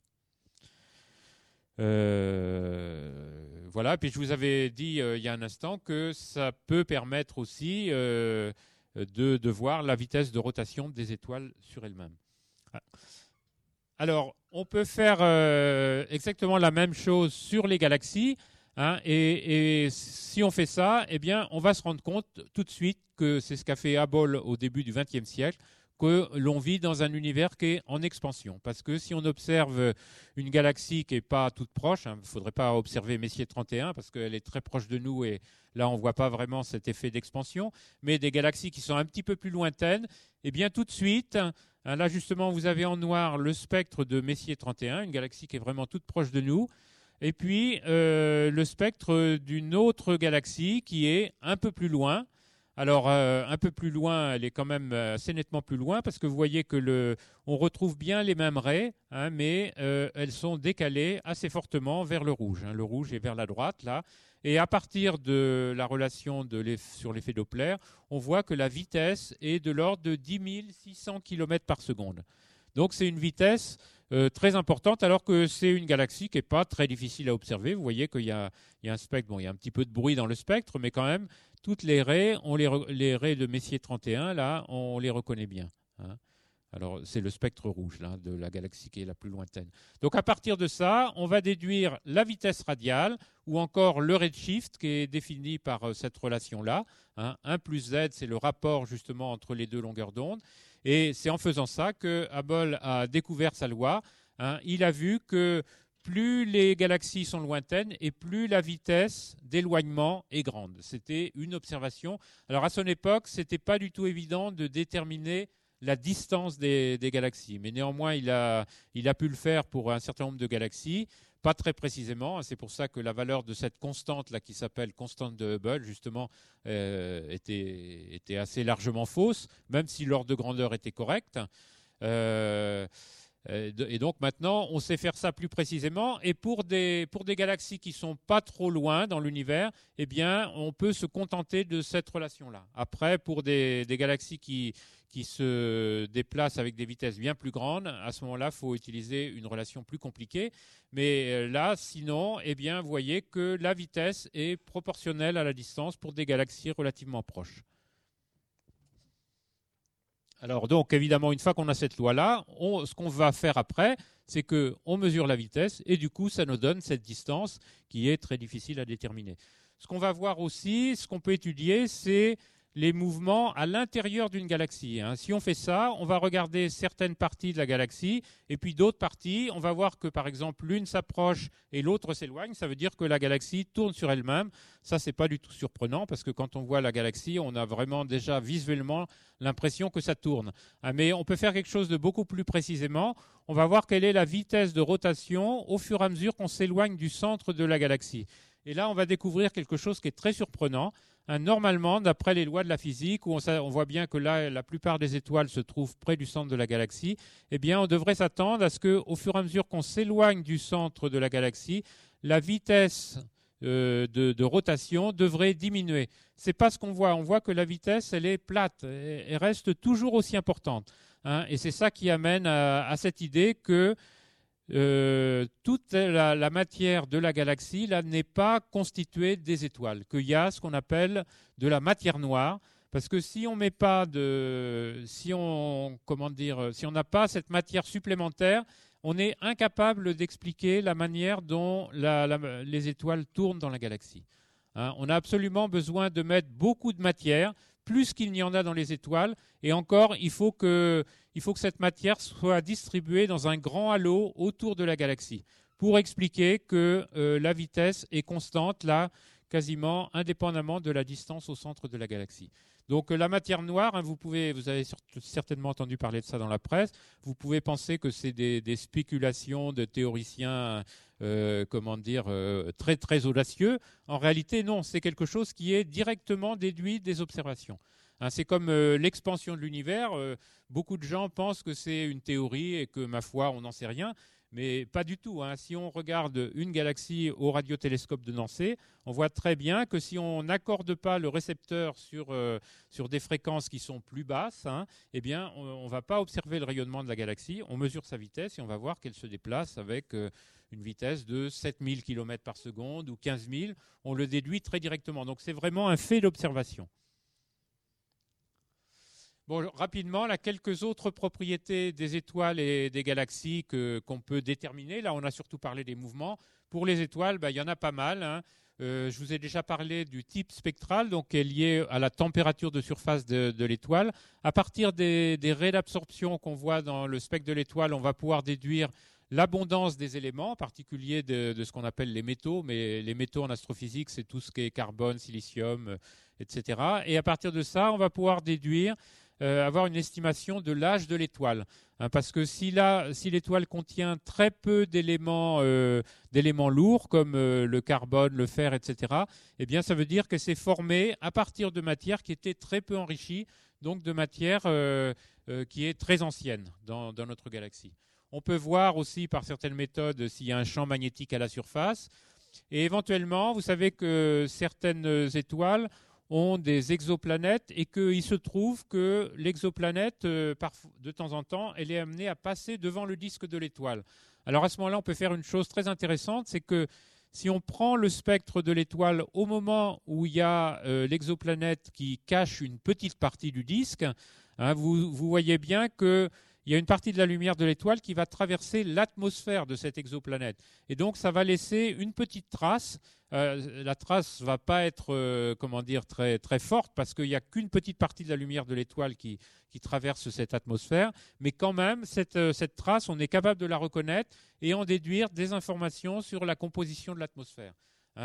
Voilà, puis je vous avais dit il y a un instant que ça peut permettre aussi de voir la vitesse de rotation des étoiles sur elles-mêmes. Alors, on peut faire exactement la même chose sur les galaxies. Et si on fait ça, on va se rendre compte tout de suite que c'est ce qu'a fait Hubble au début du XXe siècle, que l'on vit dans un univers qui est en expansion. Parce que si on observe une galaxie qui n'est pas toute proche, il ne faudrait pas observer Messier 31 parce qu'elle est très proche de nous et là on ne voit pas vraiment cet effet d'expansion, mais des galaxies qui sont un petit peu plus lointaines, tout de suite, là justement vous avez en noir le spectre de Messier 31, une galaxie qui est vraiment toute proche de nous, et puis le spectre d'une autre galaxie qui est un peu plus loin. Alors un peu plus loin, elle est quand même assez nettement plus loin parce que vous voyez que on retrouve bien les mêmes raies, mais elles sont décalées assez fortement vers le rouge. Le rouge est vers la droite là. Et à partir de la relation sur l'effet Doppler, on voit que la vitesse est de l'ordre de 10 600 km par seconde. Donc c'est une vitesse très importante, alors que c'est une galaxie qui n'est pas très difficile à observer. Vous voyez qu'il y a un spectre, il y a un petit peu de bruit dans le spectre, mais quand même, toutes les raies, les raies de Messier 31, là, on les reconnaît bien. Alors, c'est le spectre rouge là, de la galaxie qui est la plus lointaine. Donc, à partir de ça, on va déduire la vitesse radiale ou encore le redshift qui est défini par cette relation-là. 1 plus z, c'est le rapport justement entre les deux longueurs d'onde. Et c'est en faisant ça que Hubble a découvert sa loi. Il a vu que plus les galaxies sont lointaines et plus la vitesse d'éloignement est grande. C'était une observation. Alors à son époque, ce n'était pas du tout évident de déterminer la distance des galaxies. Mais néanmoins, il a pu le faire pour un certain nombre de galaxies, pas très précisément. C'est pour ça que la valeur de cette constante là, qui s'appelle constante de Hubble, justement, était assez largement fausse, même si l'ordre de grandeur était correct. Et donc maintenant, on sait faire ça plus précisément. Et pour des galaxies qui ne sont pas trop loin dans l'univers, on peut se contenter de cette relation-là. Après, pour des galaxies qui se déplacent avec des vitesses bien plus grandes, à ce moment-là, il faut utiliser une relation plus compliquée. Mais là, sinon, vous voyez que la vitesse est proportionnelle à la distance pour des galaxies relativement proches. Alors donc, évidemment, une fois qu'on a cette loi-là, ce qu'on va faire après, c'est qu'on mesure la vitesse et du coup, ça nous donne cette distance qui est très difficile à déterminer. Ce qu'on va voir aussi, ce qu'on peut étudier, c'est les mouvements à l'intérieur d'une galaxie. Si on fait ça, on va regarder certaines parties de la galaxie et puis d'autres parties. On va voir que, par exemple, l'une s'approche et l'autre s'éloigne. Ça veut dire que la galaxie tourne sur elle-même. Ça, c'est pas du tout surprenant parce que quand on voit la galaxie, on a vraiment déjà visuellement l'impression que ça tourne. Mais on peut faire quelque chose de beaucoup plus précisément. On va voir quelle est la vitesse de rotation au fur et à mesure qu'on s'éloigne du centre de la galaxie. Et là, on va découvrir quelque chose qui est très surprenant. Normalement, d'après les lois de la physique, où on voit bien que là, la plupart des étoiles se trouvent près du centre de la galaxie, eh bien, on devrait s'attendre à ce qu'au fur et à mesure qu'on s'éloigne du centre de la galaxie, la vitesse de rotation devrait diminuer. C'est pas ce qu'on voit. On voit que la vitesse, elle est plate, elle reste toujours aussi importante. Et c'est ça qui amène à cette idée que toute la matière de la galaxie là n'est pas constituée des étoiles, qu'il y a ce qu'on appelle de la matière noire, parce que si on met pas si on n'a pas cette matière supplémentaire, on est incapable d'expliquer la manière dont les étoiles tournent dans la galaxie. On a absolument besoin de mettre beaucoup de matière, plus qu'il n'y en a dans les étoiles, et encore, il faut que cette matière soit distribuée dans un grand halo autour de la galaxie, pour expliquer que la vitesse est constante, là, quasiment indépendamment de la distance au centre de la galaxie. Donc la matière noire, vous avez certainement entendu parler de ça dans la presse, vous pouvez penser que c'est des spéculations de théoriciens très très audacieux. En réalité, non, c'est quelque chose qui est directement déduit des observations. C'est comme l'expansion de l'univers. Beaucoup de gens pensent que c'est une théorie et que, ma foi, on n'en sait rien. Mais pas du tout. Si on regarde une galaxie au radiotélescope de Nancy, on voit très bien que si on n'accorde pas le récepteur sur des fréquences qui sont plus basses, eh bien, on ne va pas observer le rayonnement de la galaxie. On mesure sa vitesse et on va voir qu'elle se déplace avec une vitesse de 7000 km par seconde ou 15 000. On le déduit très directement. Donc c'est vraiment un fait d'observation. Bon, rapidement, là, quelques autres propriétés des étoiles et des galaxies qu'on peut déterminer. Là, on a surtout parlé des mouvements. Pour les étoiles, il y en a pas mal. Je vous ai déjà parlé du type spectral, donc qui est lié à la température de surface de l'étoile. À partir des raies d'absorption qu'on voit dans le spectre de l'étoile, on va pouvoir déduire l'abondance des éléments, en particulier de ce qu'on appelle les métaux. Mais les métaux en astrophysique, c'est tout ce qui est carbone, silicium, etc. Et à partir de ça, on va pouvoir déduire avoir une estimation de l'âge de l'étoile. Parce que si l'étoile contient très peu d'éléments lourds, comme le carbone, le fer, etc., eh bien, ça veut dire que c'est formé à partir de matière qui était très peu enrichie, donc de matière qui est très ancienne dans notre galaxie. On peut voir aussi par certaines méthodes s'il y a un champ magnétique à la surface. Et éventuellement, vous savez que certaines étoiles ont des exoplanètes et qu'il se trouve que l'exoplanète, de temps en temps, elle est amenée à passer devant le disque de l'étoile. Alors à ce moment-là, on peut faire une chose très intéressante, c'est que si on prend le spectre de l'étoile au moment où il y a l'exoplanète qui cache une petite partie du disque, vous voyez bien que il y a une partie de la lumière de l'étoile qui va traverser l'atmosphère de cette exoplanète. Et donc, ça va laisser une petite trace. La trace ne va pas être très, très forte parce qu'il n'y a qu'une petite partie de la lumière de l'étoile qui traverse cette atmosphère. Mais quand même, cette trace, on est capable de la reconnaître et en déduire des informations sur la composition de l'atmosphère.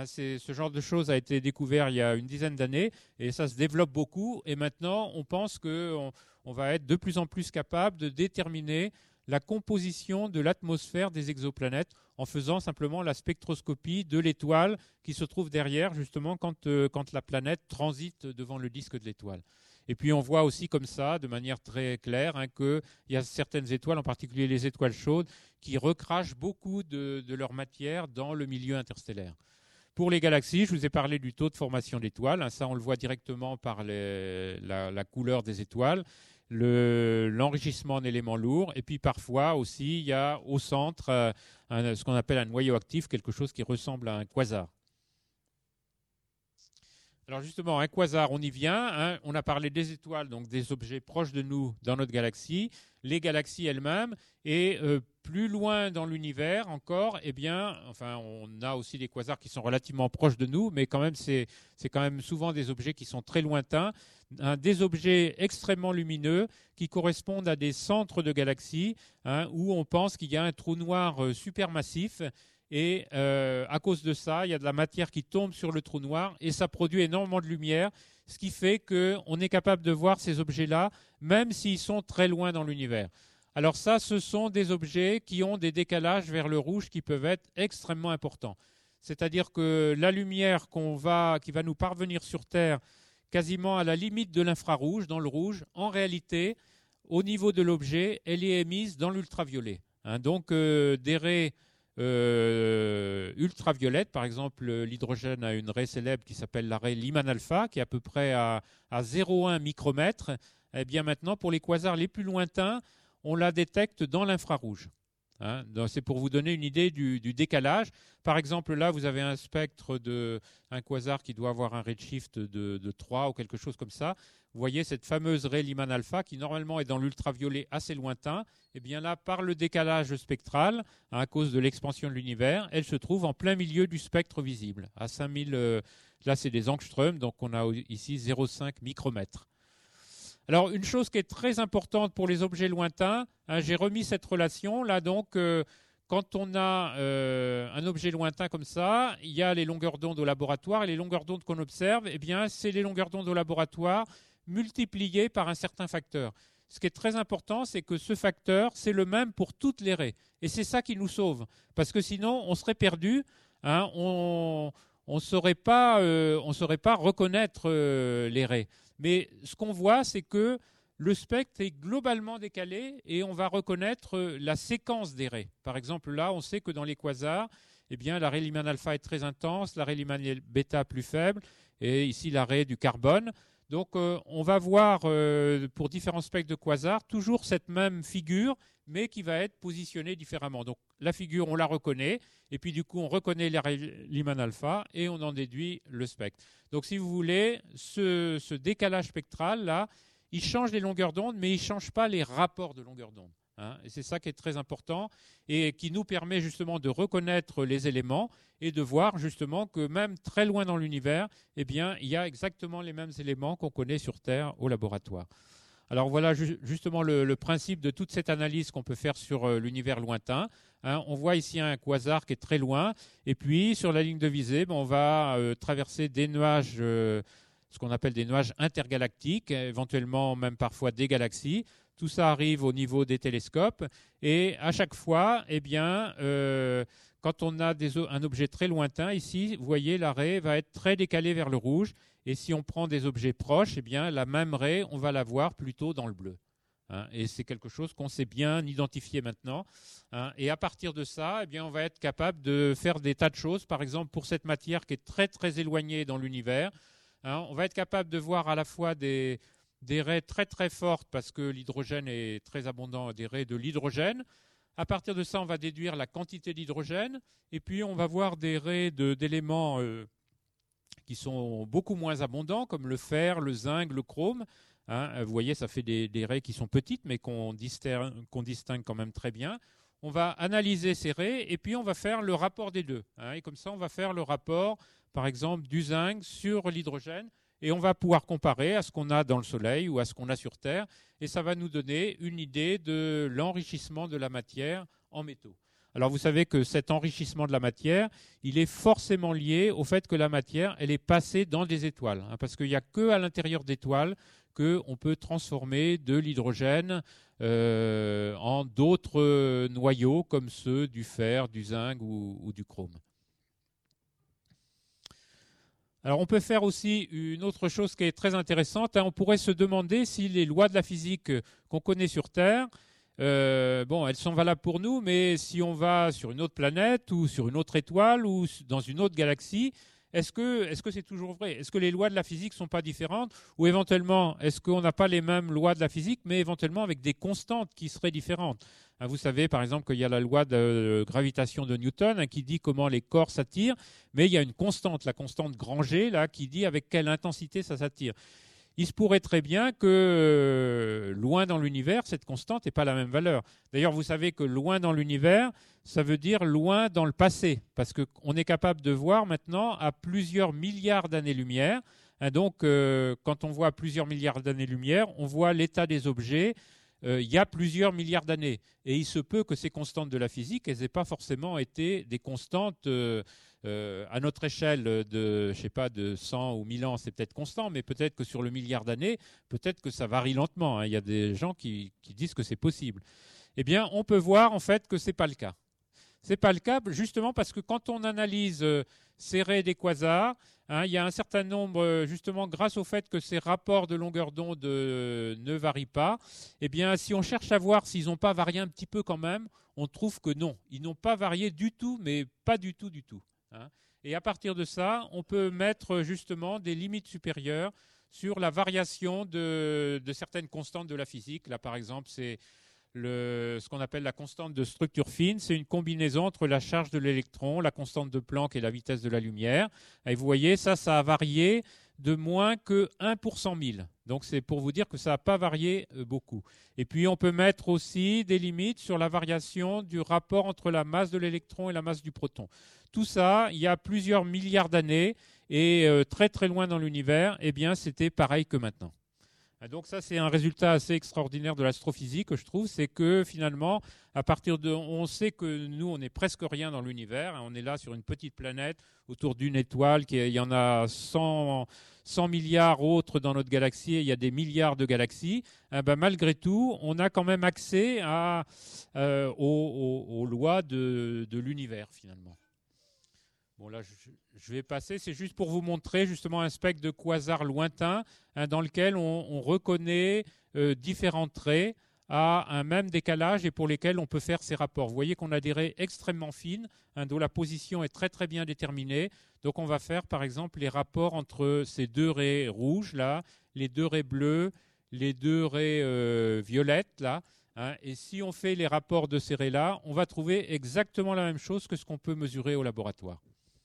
Ce genre de choses a été découvert il y a une dizaine d'années et ça se développe beaucoup. Et maintenant, on pense qu'on va être de plus en plus capable de déterminer la composition de l'atmosphère des exoplanètes en faisant simplement la spectroscopie de l'étoile qui se trouve derrière, justement, quand la planète transite devant le disque de l'étoile. Et puis on voit aussi comme ça, de manière très claire, qu'il y a certaines étoiles, en particulier les étoiles chaudes, qui recrachent beaucoup de leur matière dans le milieu interstellaire. Pour les galaxies, je vous ai parlé du taux de formation d'étoiles. Ça, on le voit directement par la couleur des étoiles, l'enrichissement en éléments lourds. Et puis parfois aussi, il y a au centre ce qu'on appelle un noyau actif, quelque chose qui ressemble à un quasar. Alors justement, un quasar, on y vient. Hein. On a parlé des étoiles, donc des objets proches de nous dans notre galaxie, les galaxies elles-mêmes, et plus loin dans l'univers encore, eh bien, enfin, on a aussi des quasars qui sont relativement proches de nous, mais quand même, c'est quand même souvent des objets qui sont très lointains, hein, des objets extrêmement lumineux qui correspondent à des centres de galaxies, hein, où on pense qu'il y a un trou noir supermassif. Et à cause de ça, il y a de la matière qui tombe sur le trou noir et ça produit énormément de lumière, ce qui fait qu'on est capable de voir ces objets-là, même s'ils sont très loin dans l'univers. Alors ça, ce sont des objets qui ont des décalages vers le rouge qui peuvent être extrêmement importants. C'est-à-dire que la lumière qui va nous parvenir sur Terre quasiment à la limite de l'infrarouge, dans le rouge, en réalité, au niveau de l'objet, elle est émise dans l'ultraviolet. Hein, donc des raies ultraviolettes, par exemple l'hydrogène a une raie célèbre qui s'appelle la raie Lyman alpha, qui est à peu près à 0,1 micromètre. Eh bien maintenant, pour les quasars les plus lointains, on la détecte dans l'infrarouge. Hein, c'est pour vous donner une idée du décalage. Par exemple, là, vous avez un spectre d'un quasar qui doit avoir un redshift de 3 ou quelque chose comme ça. Vous voyez cette fameuse raie Lyman alpha qui normalement est dans l'ultraviolet assez lointain. Et bien là, par le décalage spectral, à cause de l'expansion de l'univers, elle se trouve en plein milieu du spectre visible. À 5000, là c'est des angstroms, donc on a ici 0,5 micromètres. Alors, une chose qui est très importante pour les objets lointains, hein, j'ai remis cette relation. Là, donc, quand on a un objet lointain comme ça, il y a les longueurs d'onde au laboratoire. Et les longueurs d'onde qu'on observe, eh bien, c'est les longueurs d'onde au laboratoire multipliées par un certain facteur. Ce qui est très important, c'est que ce facteur, c'est le même pour toutes les raies. Et c'est ça qui nous sauve. Parce que sinon, on serait perdu. Hein, on ne saurait pas reconnaître les raies. Mais ce qu'on voit, c'est que le spectre est globalement décalé et on va reconnaître la séquence des raies. Par exemple, là, on sait que dans les quasars, eh bien, la raie Lyman alpha est très intense, la raie Lyman bêta plus faible, et ici la raie du carbone. Donc, on va voir pour différents spectres de quasars toujours cette même figure, mais qui va être positionnée différemment. Donc, la figure, on la reconnaît, et puis du coup, on reconnaît la raie Lyman alpha, et on en déduit le spectre. Donc, si vous voulez, ce décalage spectral, là, il change les longueurs d'onde, mais il ne change pas les rapports de longueur d'onde. Hein, et c'est ça qui est très important, et qui nous permet justement de reconnaître les éléments, et de voir justement que même très loin dans l'univers, eh bien, il y a exactement les mêmes éléments qu'on connaît sur Terre au laboratoire. Alors voilà justement le principe de toute cette analyse qu'on peut faire sur l'univers lointain. Hein, on voit ici un quasar qui est très loin, et puis sur la ligne de visée, on va traverser des nuages, ce qu'on appelle des nuages intergalactiques, éventuellement même parfois des galaxies. Tout ça arrive au niveau des télescopes, et à chaque fois, eh bien, quand on a un objet très lointain, ici, vous voyez, la raie va être très décalée vers le rouge. Et si on prend des objets proches, eh bien, la même raie, on va la voir plutôt dans le bleu. Hein, et c'est quelque chose qu'on sait bien identifier maintenant. Hein, et à partir de ça, eh bien, on va être capable de faire des tas de choses. Par exemple, pour cette matière qui est très, très éloignée dans l'univers, hein, on va être capable de voir à la fois des raies très, très fortes parce que l'hydrogène est très abondant, des raies de l'hydrogène. À partir de ça, on va déduire la quantité d'hydrogène. Et puis, on va voir des raies d'éléments qui sont beaucoup moins abondants, comme le fer, le zinc, le chrome. Hein, vous voyez, ça fait des raies qui sont petites, mais qu'on distingue quand même très bien. On va analyser ces raies, et puis on va faire le rapport des deux. Hein, et comme ça, on va faire le rapport, par exemple, du zinc sur l'hydrogène. Et on va pouvoir comparer à ce qu'on a dans le Soleil ou à ce qu'on a sur Terre. Et ça va nous donner une idée de l'enrichissement de la matière en métaux. Alors vous savez que cet enrichissement de la matière, il est forcément lié au fait que la matière, elle est passée dans des étoiles. Hein, parce qu'il n'y a qu'à l'intérieur d'étoiles qu'on peut transformer de l'hydrogène en d'autres noyaux comme ceux du fer, du zinc ou du chrome. Alors on peut faire aussi une autre chose qui est très intéressante. Hein, on pourrait se demander si les lois de la physique qu'on connaît sur Terre, elles sont valables pour nous, mais si on va sur une autre planète ou sur une autre étoile ou dans une autre galaxie, est-ce que c'est toujours vrai? Est-ce que les lois de la physique ne sont pas différentes? Ou éventuellement, est-ce qu'on n'a pas les mêmes lois de la physique, mais éventuellement avec des constantes qui seraient différentes? Vous savez, par exemple, qu'il y a la loi de gravitation de Newton qui dit comment les corps s'attirent, mais il y a une constante, la constante Granger, là, qui dit avec quelle intensité ça s'attire. Il se pourrait très bien que loin dans l'univers, cette constante n'ait pas la même valeur. D'ailleurs, vous savez que loin dans l'univers, ça veut dire loin dans le passé, parce qu'on est capable de voir maintenant à plusieurs milliards d'années-lumière. Donc, quand on voit plusieurs milliards d'années-lumière, on voit l'état des objets il y a plusieurs milliards d'années. Et il se peut que ces constantes de la physique, elles n'aient pas forcément été des constantes à notre échelle de, je sais pas, de 100 ou 1000 ans, c'est peut-être constant, mais peut-être que sur le milliard d'années, peut-être que ça varie lentement. Il y a des gens qui disent que c'est possible. Eh bien, on peut voir en fait que ce n'est pas le cas. Ce n'est pas le cas justement parce que quand on analyse ces raies des quasars, il y a un certain nombre, justement grâce au fait que ces rapports de longueur d'onde ne varient pas, eh bien, si on cherche à voir s'ils n'ont pas varié un petit peu quand même, on trouve que non, ils n'ont pas varié du tout, mais pas du tout, du tout. Et à partir de ça, on peut mettre justement des limites supérieures sur la variation de certaines constantes de la physique. Là, par exemple, c'est ce qu'on appelle la constante de structure fine, c'est une combinaison entre la charge de l'électron, la constante de Planck et la vitesse de la lumière. Et vous voyez, ça a varié de moins que 1 pour 100 000. Donc c'est pour vous dire que ça n'a pas varié beaucoup. Et puis on peut mettre aussi des limites sur la variation du rapport entre la masse de l'électron et la masse du proton. Tout ça, il y a plusieurs milliards d'années et très très loin dans l'univers, eh bien c'était pareil que maintenant. Donc ça, c'est un résultat assez extraordinaire de l'astrophysique, je trouve, c'est que finalement, on sait que nous, on n'est presque rien dans l'univers, on est là sur une petite planète autour d'une étoile, il y en a 100 milliards autres dans notre galaxie, et il y a des milliards de galaxies. Malgré tout, on a quand même accès aux lois de l'univers, finalement. Bon, là, je vais passer. C'est juste pour vous montrer justement un spectre de quasar lointain dans lequel on reconnaît différents traits à un même décalage et pour lesquels on peut faire ces rapports. Vous voyez qu'on a des raies extrêmement fines, dont la position est très très bien déterminée. Donc on va faire par exemple les rapports entre ces deux raies rouges là, les deux raies bleues, les deux raies violettes là. Et si on fait les rapports de ces raies-là, on va trouver exactement la même chose que ce qu'on peut mesurer au laboratoire.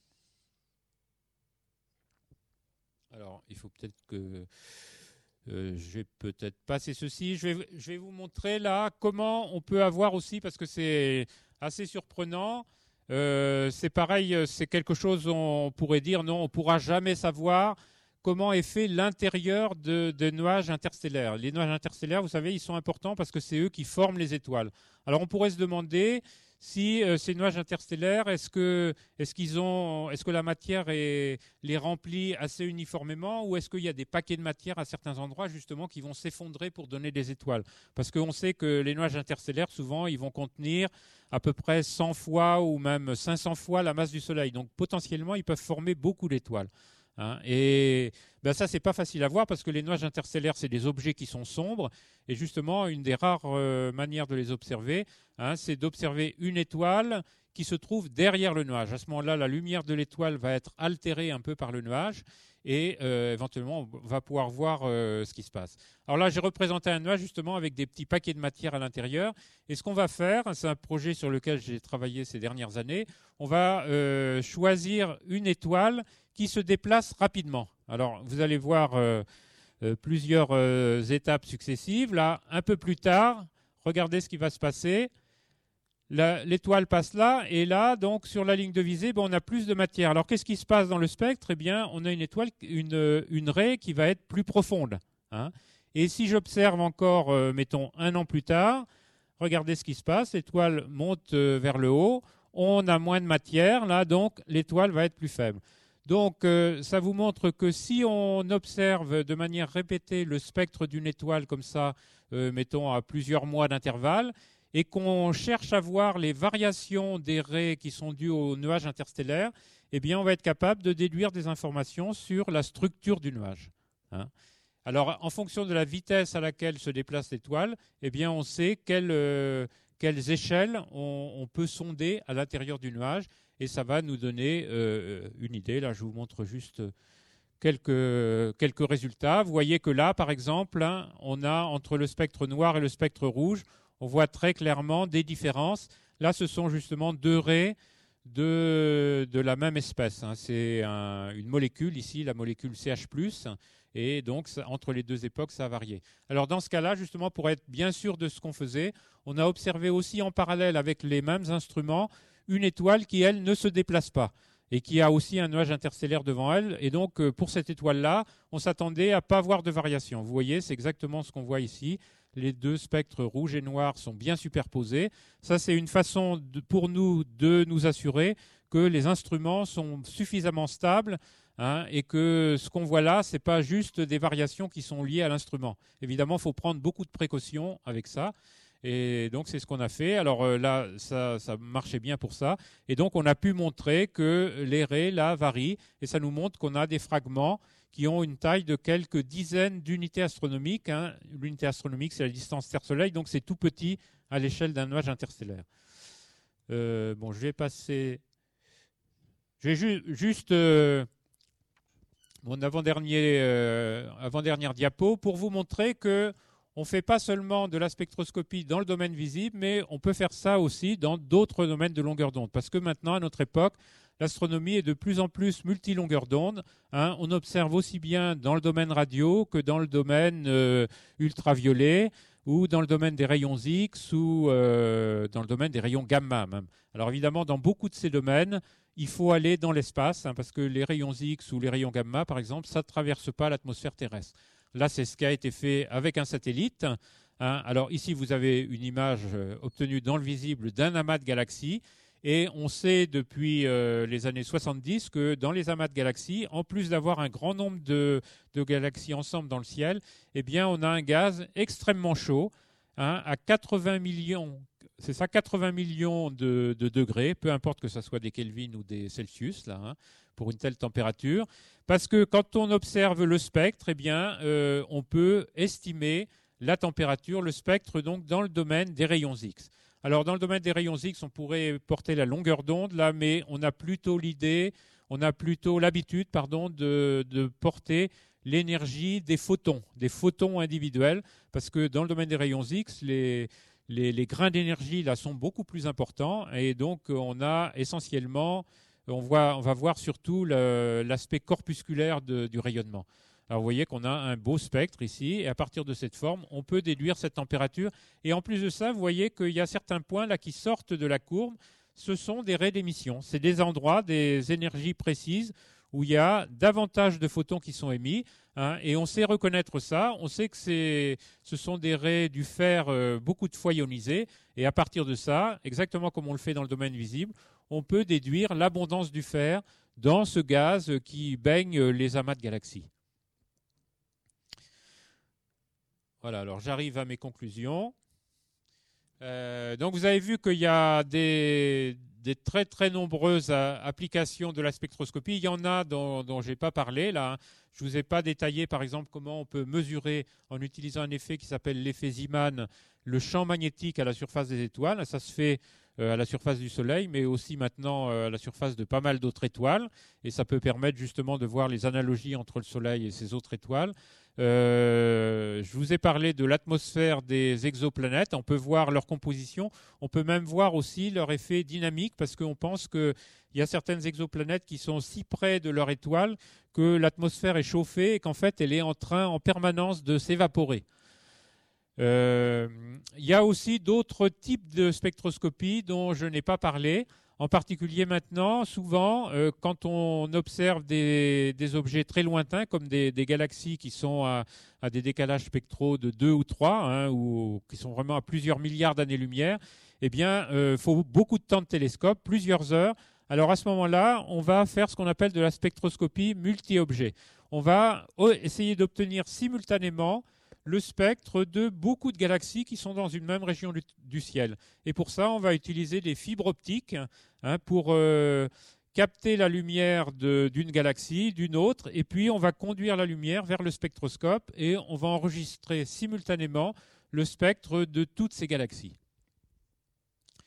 Alors, il faut peut-être que je vais peut-être passer ceci. Je vais vous montrer là comment on peut avoir aussi, parce que c'est assez surprenant. C'est pareil, c'est quelque chose, on pourrait dire, non, on ne pourra jamais savoir comment est fait l'intérieur de nuages interstellaires. Les nuages interstellaires, vous savez, ils sont importants parce que c'est eux qui forment les étoiles. Alors, on pourrait se demander si ces nuages interstellaires, est-ce que la matière les remplit assez uniformément ou est-ce qu'il y a des paquets de matière à certains endroits justement qui vont s'effondrer pour donner des étoiles? Parce qu'on sait que les nuages interstellaires, souvent, ils vont contenir à peu près 100 fois ou même 500 fois la masse du Soleil. Donc potentiellement, ils peuvent former beaucoup d'étoiles. Et ça, c'est pas facile à voir parce que les nuages interstellaires, c'est des objets qui sont sombres. Et justement, une des rares manières de les observer, c'est d'observer une étoile qui se trouve derrière le nuage. À ce moment-là, la lumière de l'étoile va être altérée un peu par le nuage et éventuellement, on va pouvoir voir ce qui se passe. Alors là, j'ai représenté un nuage justement avec des petits paquets de matière à l'intérieur. Et ce qu'on va faire, c'est un projet sur lequel j'ai travaillé ces dernières années, on va choisir une étoile qui se déplace rapidement. Alors, vous allez voir plusieurs étapes successives. Là, un peu plus tard, regardez ce qui va se passer. L'étoile passe là, et là, donc, sur la ligne de visée, on a plus de matière. Alors, qu'est-ce qui se passe dans le spectre? Eh bien, on a une étoile, une raie qui va être plus profonde. Et si j'observe encore, mettons, 1 an plus tard, regardez ce qui se passe. L'étoile monte vers le haut. On a moins de matière, là, donc l'étoile va être plus faible. Donc, ça vous montre que si on observe de manière répétée le spectre d'une étoile comme ça, mettons à plusieurs mois d'intervalle, et qu'on cherche à voir les variations des raies qui sont dues aux nuages interstellaires, eh bien, on va être capable de déduire des informations sur la structure du nuage. Alors, en fonction de la vitesse à laquelle se déplace l'étoile, eh bien, on sait quelles échelles on peut sonder à l'intérieur du nuage. et ça va nous donner une idée. Là, je vous montre juste quelques résultats. Vous voyez que là, par exemple, hein, on a entre le spectre noir et le spectre rouge, on voit très clairement des différences. Là, ce sont justement deux raies de la même espèce. Hein. C'est une molécule ici, la molécule CH+, et donc entre les deux époques, ça a varié. Alors dans ce cas-là, justement, pour être bien sûr de ce qu'on faisait, on a observé aussi en parallèle avec les mêmes instruments une étoile qui, elle, ne se déplace pas et qui a aussi un nuage interstellaire devant elle. Et donc, pour cette étoile-là, on s'attendait à ne pas voir de variation. Vous voyez, c'est exactement ce qu'on voit ici. Les deux spectres rouge et noir sont bien superposés. Ça, c'est une façon pour nous de nous assurer que les instruments sont suffisamment stables, hein, et que ce qu'on voit là, ce n'est pas juste des variations qui sont liées à l'instrument. Évidemment, il faut prendre beaucoup de précautions avec ça. Et donc, c'est ce qu'on a fait. Alors là, ça marchait bien pour ça. Et donc, on a pu montrer que les raies, là, varient. Et ça nous montre qu'on a des fragments qui ont une taille de quelques dizaines d'unités astronomiques. Hein. L'unité astronomique, c'est la distance Terre-Soleil. Donc, c'est tout petit à l'échelle d'un nuage interstellaire. Bon, je vais passer... Je vais juste... mon avant-dernière diapo pour vous montrer que on ne fait pas seulement de la spectroscopie dans le domaine visible, mais on peut faire ça aussi dans d'autres domaines de longueur d'onde. Parce que maintenant, à notre époque, l'astronomie est de plus en plus multilongueur d'onde. Hein. On observe aussi bien dans le domaine radio que dans le domaine ultraviolet, ou dans le domaine des rayons X, ou dans le domaine des rayons gamma même. Alors évidemment, dans beaucoup de ces domaines, il faut aller dans l'espace, hein, parce que les rayons X ou les rayons gamma, par exemple, ça ne traverse pas l'atmosphère terrestre. Là, c'est ce qui a été fait avec un satellite. Hein. Alors ici, vous avez une image obtenue dans le visible d'un amas de galaxies. Et on sait depuis les années 70 que dans les amas de galaxies, en plus d'avoir un grand nombre de galaxies ensemble dans le ciel, eh bien, on a un gaz extrêmement chaud, hein, à 80 millions. C'est ça, 80 millions de degrés, peu importe que ce soit des Kelvin ou des Celsius, là, hein, pour une telle température. Parce que quand on observe le spectre, eh bien, on peut estimer la température, le spectre, donc, dans le domaine des rayons X. Alors, dans le domaine des rayons X, on pourrait porter la longueur d'onde, là, mais on a plutôt l'habitude, de porter l'énergie des photons individuels, parce que dans le domaine des rayons X, les grains d'énergie là sont beaucoup plus importants, et donc on a essentiellement, on va voir surtout l'aspect corpusculaire du rayonnement. Alors vous voyez qu'on a un beau spectre ici, et à partir de cette forme, on peut déduire cette température. Et en plus de ça, vous voyez qu'il y a certains points là qui sortent de la courbe. Ce sont des raies d'émission. C'est des endroits, des énergies précises où il y a davantage de photons qui sont émis. Hein, et on sait reconnaître ça. On sait que ce sont des raies du fer beaucoup de fois ionisées. Et à partir de ça, exactement comme on le fait dans le domaine visible, on peut déduire l'abondance du fer dans ce gaz qui baigne les amas de galaxies. Voilà, alors j'arrive à mes conclusions. Donc vous avez vu qu'il y a des très très nombreuses applications de la spectroscopie. Il y en a dont je n'ai pas parlé là. Je ne vous ai pas détaillé par exemple comment on peut mesurer en utilisant un effet qui s'appelle l'effet Zeeman le champ magnétique à la surface des étoiles. Ça se fait à la surface du Soleil, mais aussi maintenant à la surface de pas mal d'autres étoiles. Et ça peut permettre justement de voir les analogies entre le Soleil et ces autres étoiles. Je vous ai parlé de l'atmosphère des exoplanètes. On peut voir leur composition. On peut même voir aussi leur effet dynamique, parce qu'on pense qu'il y a certaines exoplanètes qui sont si près de leur étoile que l'atmosphère est chauffée et qu'en fait elle est en train en permanence de s'évaporer. Il y a aussi d'autres types de spectroscopie dont je n'ai pas parlé. En particulier maintenant, souvent, quand on observe des objets très lointains, comme des galaxies qui sont à des décalages spectraux de 2 ou 3, hein, ou qui sont vraiment à plusieurs milliards d'années-lumière, eh bien, faut beaucoup de temps de télescope, plusieurs heures. Alors à ce moment-là, on va faire ce qu'on appelle de la spectroscopie multi-objets. On va essayer d'obtenir simultanément le spectre de beaucoup de galaxies qui sont dans une même région du ciel. Et pour ça, on va utiliser des fibres optiques, hein, pour capter la lumière d'une galaxie, d'une autre, et puis on va conduire la lumière vers le spectroscope et on va enregistrer simultanément le spectre de toutes ces galaxies.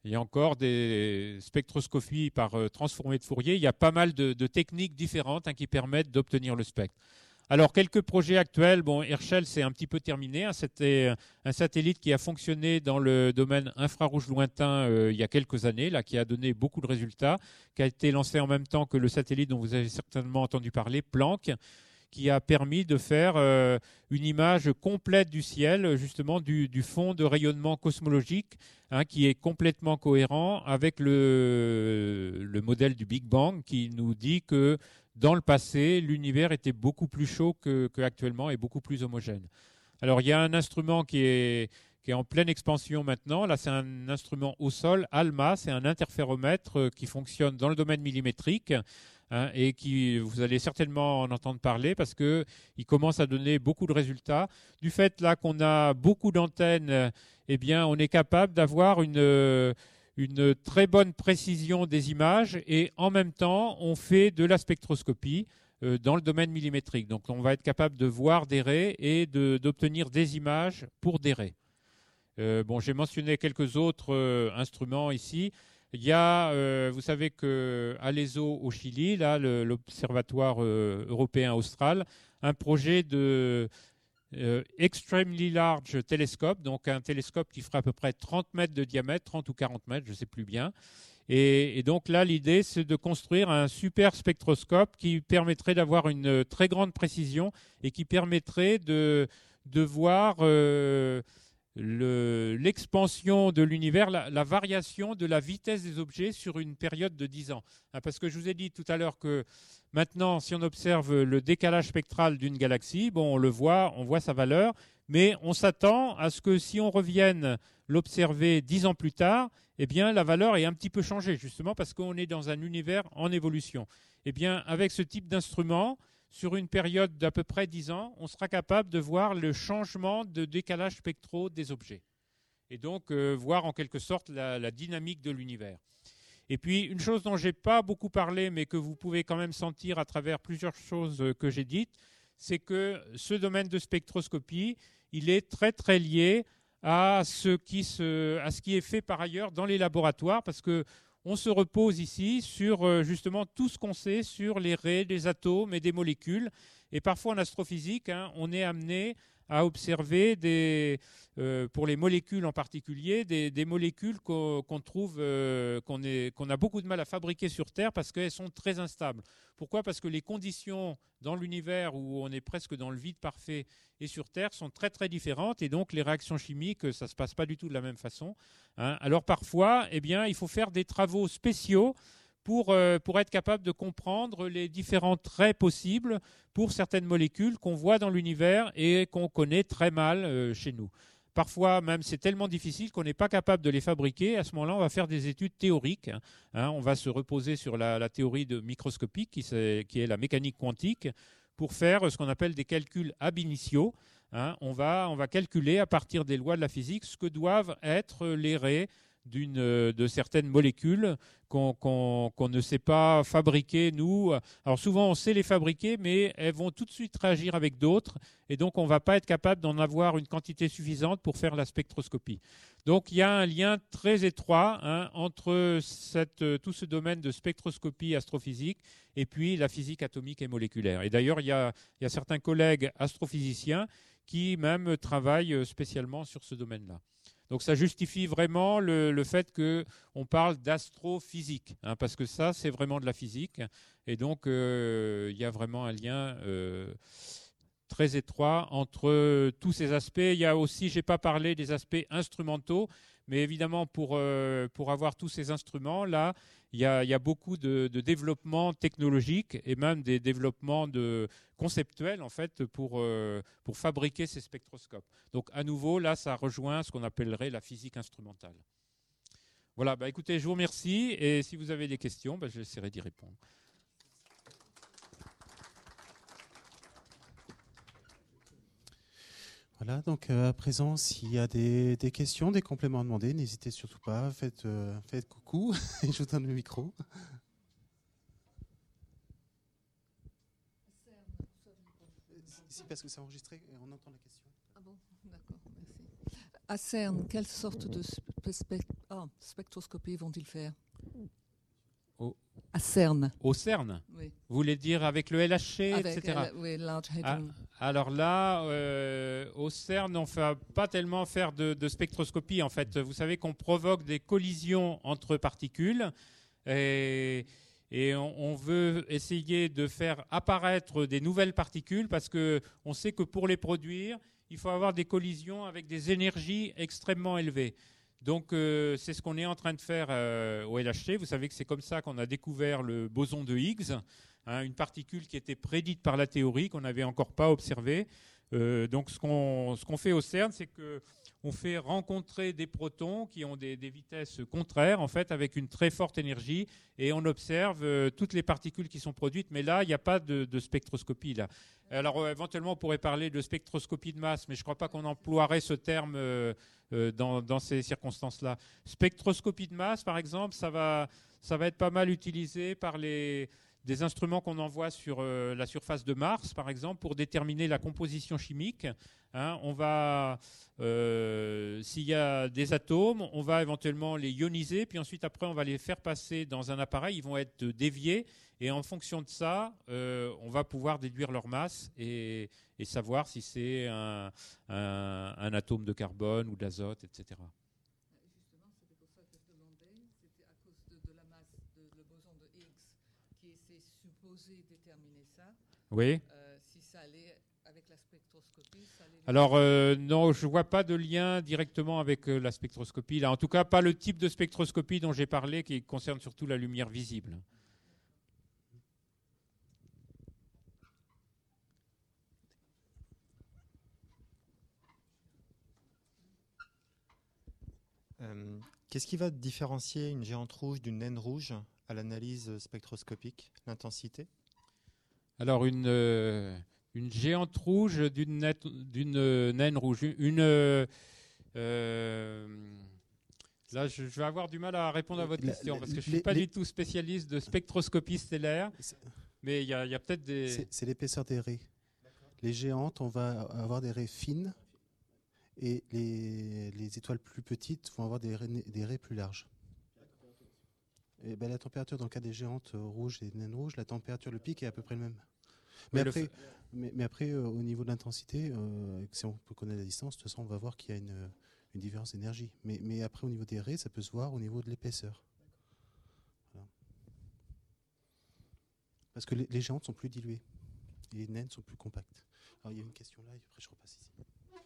Il y a encore des spectroscopies par transformée de Fourier. Il y a pas mal de techniques différentes qui permettent d'obtenir le spectre. Alors, quelques projets actuels. Bon, Herschel, c'est un petit peu terminé. C'était un satellite qui a fonctionné dans le domaine infrarouge lointain il y a quelques années, là, qui a donné beaucoup de résultats, qui a été lancé en même temps que le satellite dont vous avez certainement entendu parler, Planck, qui a permis de faire une image complète du ciel, justement du fond de rayonnement cosmologique, qui est complètement cohérent avec le modèle du Big Bang, qui nous dit que dans le passé, l'univers était beaucoup plus chaud qu'actuellement et beaucoup plus homogène. Alors, il y a un instrument qui est en pleine expansion maintenant. Là, c'est un instrument au sol, ALMA, c'est un interféromètre qui fonctionne dans le domaine millimétrique et qui, vous allez certainement en entendre parler parce qu'il commence à donner beaucoup de résultats. Du fait là qu'on a beaucoup d'antennes, eh bien, on est capable d'avoir une très bonne précision des images et en même temps, on fait de la spectroscopie dans le domaine millimétrique. Donc, on va être capable de voir des raies et d'obtenir des images pour des raies. Bon, j'ai mentionné quelques autres instruments ici. Il y a, vous savez qu'à l'ESO au Chili, là, l'Observatoire européen austral, un projet de Extremely Large Telescope, donc un télescope qui fera à peu près 30 mètres de diamètre, 30 ou 40 mètres, je ne sais plus bien. Et donc là, l'idée, c'est de construire un super spectroscope qui permettrait d'avoir une très grande précision et qui permettrait de voir l'expansion de l'univers, la variation de la vitesse des objets sur une période de 10 ans. Parce que je vous ai dit tout à l'heure que maintenant, si on observe le décalage spectral d'une galaxie, bon, on voit sa valeur, mais on s'attend à ce que si on revienne l'observer 10 ans plus tard, eh bien, la valeur est un petit peu changée, justement parce qu'on est dans un univers en évolution. Eh bien, avec ce type d'instrument, sur une période d'à peu près 10 ans, on sera capable de voir le changement de décalage spectraux des objets. Et donc, voir en quelque sorte la dynamique de l'univers. Et puis, une chose dont je n'ai pas beaucoup parlé, mais que vous pouvez quand même sentir à travers plusieurs choses que j'ai dites, c'est que ce domaine de spectroscopie, il est très, très lié à ce qui est fait par ailleurs dans les laboratoires, parce que on se repose ici sur justement tout ce qu'on sait sur les raies, des atomes et des molécules. Et parfois en astrophysique, on est amené à observer pour les molécules en particulier, des molécules qu'on trouve, qu'on a beaucoup de mal à fabriquer sur Terre parce qu'elles sont très instables. Pourquoi ? Parce que les conditions dans l'univers où on est presque dans le vide parfait et sur Terre sont très très différentes et donc les réactions chimiques, ça ne se passe pas du tout de la même façon. Alors parfois, eh bien, il faut faire des travaux spéciaux pour être capable de comprendre les différents traits possibles pour certaines molécules qu'on voit dans l'univers et qu'on connaît très mal chez nous. Parfois, même, c'est tellement difficile qu'on n'est pas capable de les fabriquer. À ce moment-là, on va faire des études théoriques. On va se reposer sur la théorie microscopique, qui est la mécanique quantique, pour faire ce qu'on appelle des calculs ab initio. On va calculer à partir des lois de la physique ce que doivent être les raies de certaines molécules qu'on ne sait pas fabriquer, nous. Alors souvent, on sait les fabriquer, mais elles vont tout de suite réagir avec d'autres, et donc on ne va pas être capable d'en avoir une quantité suffisante pour faire la spectroscopie. Donc il y a un lien très étroit entre tout ce domaine de spectroscopie astrophysique et puis la physique atomique et moléculaire. Et d'ailleurs, il y a certains collègues astrophysiciens qui même travaillent spécialement sur ce domaine-là. Donc ça justifie vraiment le fait qu'on parle d'astrophysique, parce que ça, c'est vraiment de la physique. Et donc, il y a vraiment un lien très étroit entre tous ces aspects. Il y a aussi, je n'ai pas parlé des aspects instrumentaux, mais évidemment, pour avoir tous ces instruments-là, il y a beaucoup de développement technologique et même des développements conceptuels en fait, pour fabriquer ces spectroscopes. Donc à nouveau, là, ça rejoint ce qu'on appellerait la physique instrumentale. Voilà, écoutez, je vous remercie et si vous avez des questions, j'essaierai d'y répondre. Voilà, donc à présent, s'il y a des questions, des compléments à demander, n'hésitez surtout pas, faites coucou et je vous donne le micro. Si, parce que c'est enregistré et on entend la question. Ah bon, d'accord, merci. À CERN, quelle sorte de spectroscopie vont-ils faire Au- à CERN? Au CERN, Oui. vous voulez dire avec le LHC, Avec etc. oui, Large Hadron. Alors là, au CERN, on ne fait pas tellement faire de spectroscopie. En fait, vous savez qu'on provoque des collisions entre particules et on veut essayer de faire apparaître des nouvelles particules parce qu'on sait que pour les produire, il faut avoir des collisions avec des énergies extrêmement élevées. Donc, c'est ce qu'on est en train de faire au LHC. Vous savez que c'est comme ça qu'on a découvert le boson de Higgs, une particule qui était prédite par la théorie, qu'on n'avait encore pas observée. Donc, ce qu'on fait au CERN, c'est qu'on fait rencontrer des protons qui ont des vitesses contraires, en fait, avec une très forte énergie, et on observe toutes les particules qui sont produites. Mais là, il n'y a pas de spectroscopie, là. Alors, éventuellement, on pourrait parler de spectroscopie de masse, mais je ne crois pas qu'on emploierait ce terme dans ces circonstances-là. Spectroscopie de masse, par exemple, ça va être pas mal utilisé par des instruments qu'on envoie sur la surface de Mars, par exemple, pour déterminer la composition chimique. S'il y a des atomes, on va éventuellement les ioniser, puis ensuite, après, on va les faire passer dans un appareil. Ils vont être déviés, et en fonction de ça, on va pouvoir déduire leur masse et savoir si c'est un atome de carbone ou d'azote, etc. Justement, c'était pour ça que je demandais, c'était à cause de la masse le boson de Higgs qui était supposé déterminer ça. Oui. Si ça allait avec la spectroscopie, ça allait... Alors non, je ne vois pas de lien directement avec la spectroscopie. Là, en tout cas, pas le type de spectroscopie dont j'ai parlé, qui concerne surtout la lumière visible. Qu'est-ce qui va différencier une géante rouge d'une naine rouge à l'analyse spectroscopique? L'intensité? Alors, une géante rouge d'une naine rouge. Là, je vais avoir du mal à répondre à votre question parce que je ne suis pas du tout spécialiste de spectroscopie stellaire, mais il y a peut-être des... C'est l'épaisseur des raies. Les géantes, on va avoir des raies fines et les étoiles plus petites vont avoir des raies plus larges. Et la température, dans le cas des géantes rouges et des naines rouges, la température, le pic est à peu près le même. Mais après, au niveau de l'intensité, si on peut connaître la distance, de toute façon, on va voir qu'il y a une différence d'énergie. Mais après, au niveau des raies, ça peut se voir au niveau de l'épaisseur. Voilà. Parce que les géantes sont plus diluées. Et les naines sont plus compactes. Alors, il y a une question là, et après, je repasse ici.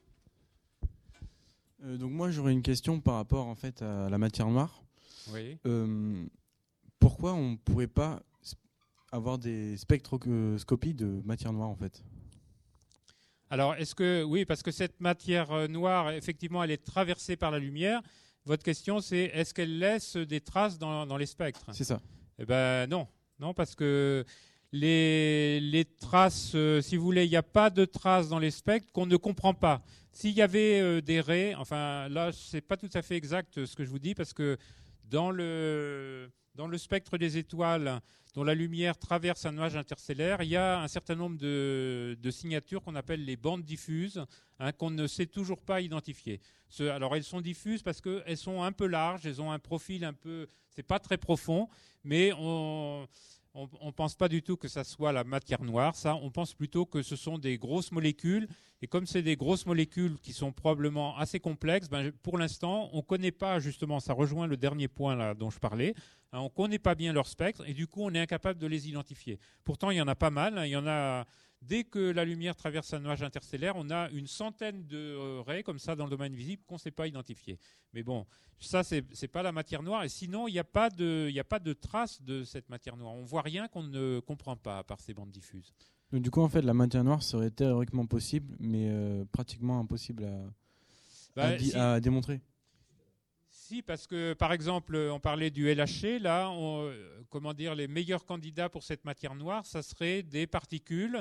Donc moi, j'aurais une question par rapport en fait à la matière noire. Oui. Pourquoi on ne pourrait pas avoir des spectroscopies de matière noire en fait? Alors, oui, parce que cette matière noire, effectivement, elle est traversée par la lumière. Votre question, c'est est-ce qu'elle laisse des traces dans les spectres? C'est ça. Eh ben non, parce que les traces, si vous voulez, il n'y a pas de traces dans les spectres qu'on ne comprend pas. S'il y avait des raies, enfin là, c'est pas tout à fait exact ce que je vous dis, parce que dans le spectre des étoiles dont la lumière traverse un nuage interstellaire, il y a un certain nombre de signatures qu'on appelle les bandes diffuses, qu'on ne sait toujours pas identifier. Alors elles sont diffuses parce qu'elles sont un peu larges, elles ont un profil un peu... C'est pas très profond, mais on ne pense pas du tout que ça soit la matière noire. Ça, on pense plutôt que ce sont des grosses molécules. Et comme c'est des grosses molécules qui sont probablement assez complexes, pour l'instant, on ne connaît pas, justement, ça rejoint le dernier point là, dont je parlais, on ne connaît pas bien leur spectre et du coup, on est incapable de les identifier. Pourtant, il y en a pas mal. Il y en a, dès que la lumière traverse un nuage interstellaire, on a une centaine de raies comme ça dans le domaine visible qu'on ne sait pas identifier. Mais bon, ça, ce n'est pas la matière noire. Et sinon, il n'y a pas de trace de cette matière noire. On ne voit rien qu'on ne comprend pas à part ces bandes diffuses. Donc, du coup, en fait, la matière noire serait théoriquement possible, mais pratiquement impossible à démontrer. Si, parce que, par exemple, on parlait du LHC. Là, les meilleurs candidats pour cette matière noire, ça serait des particules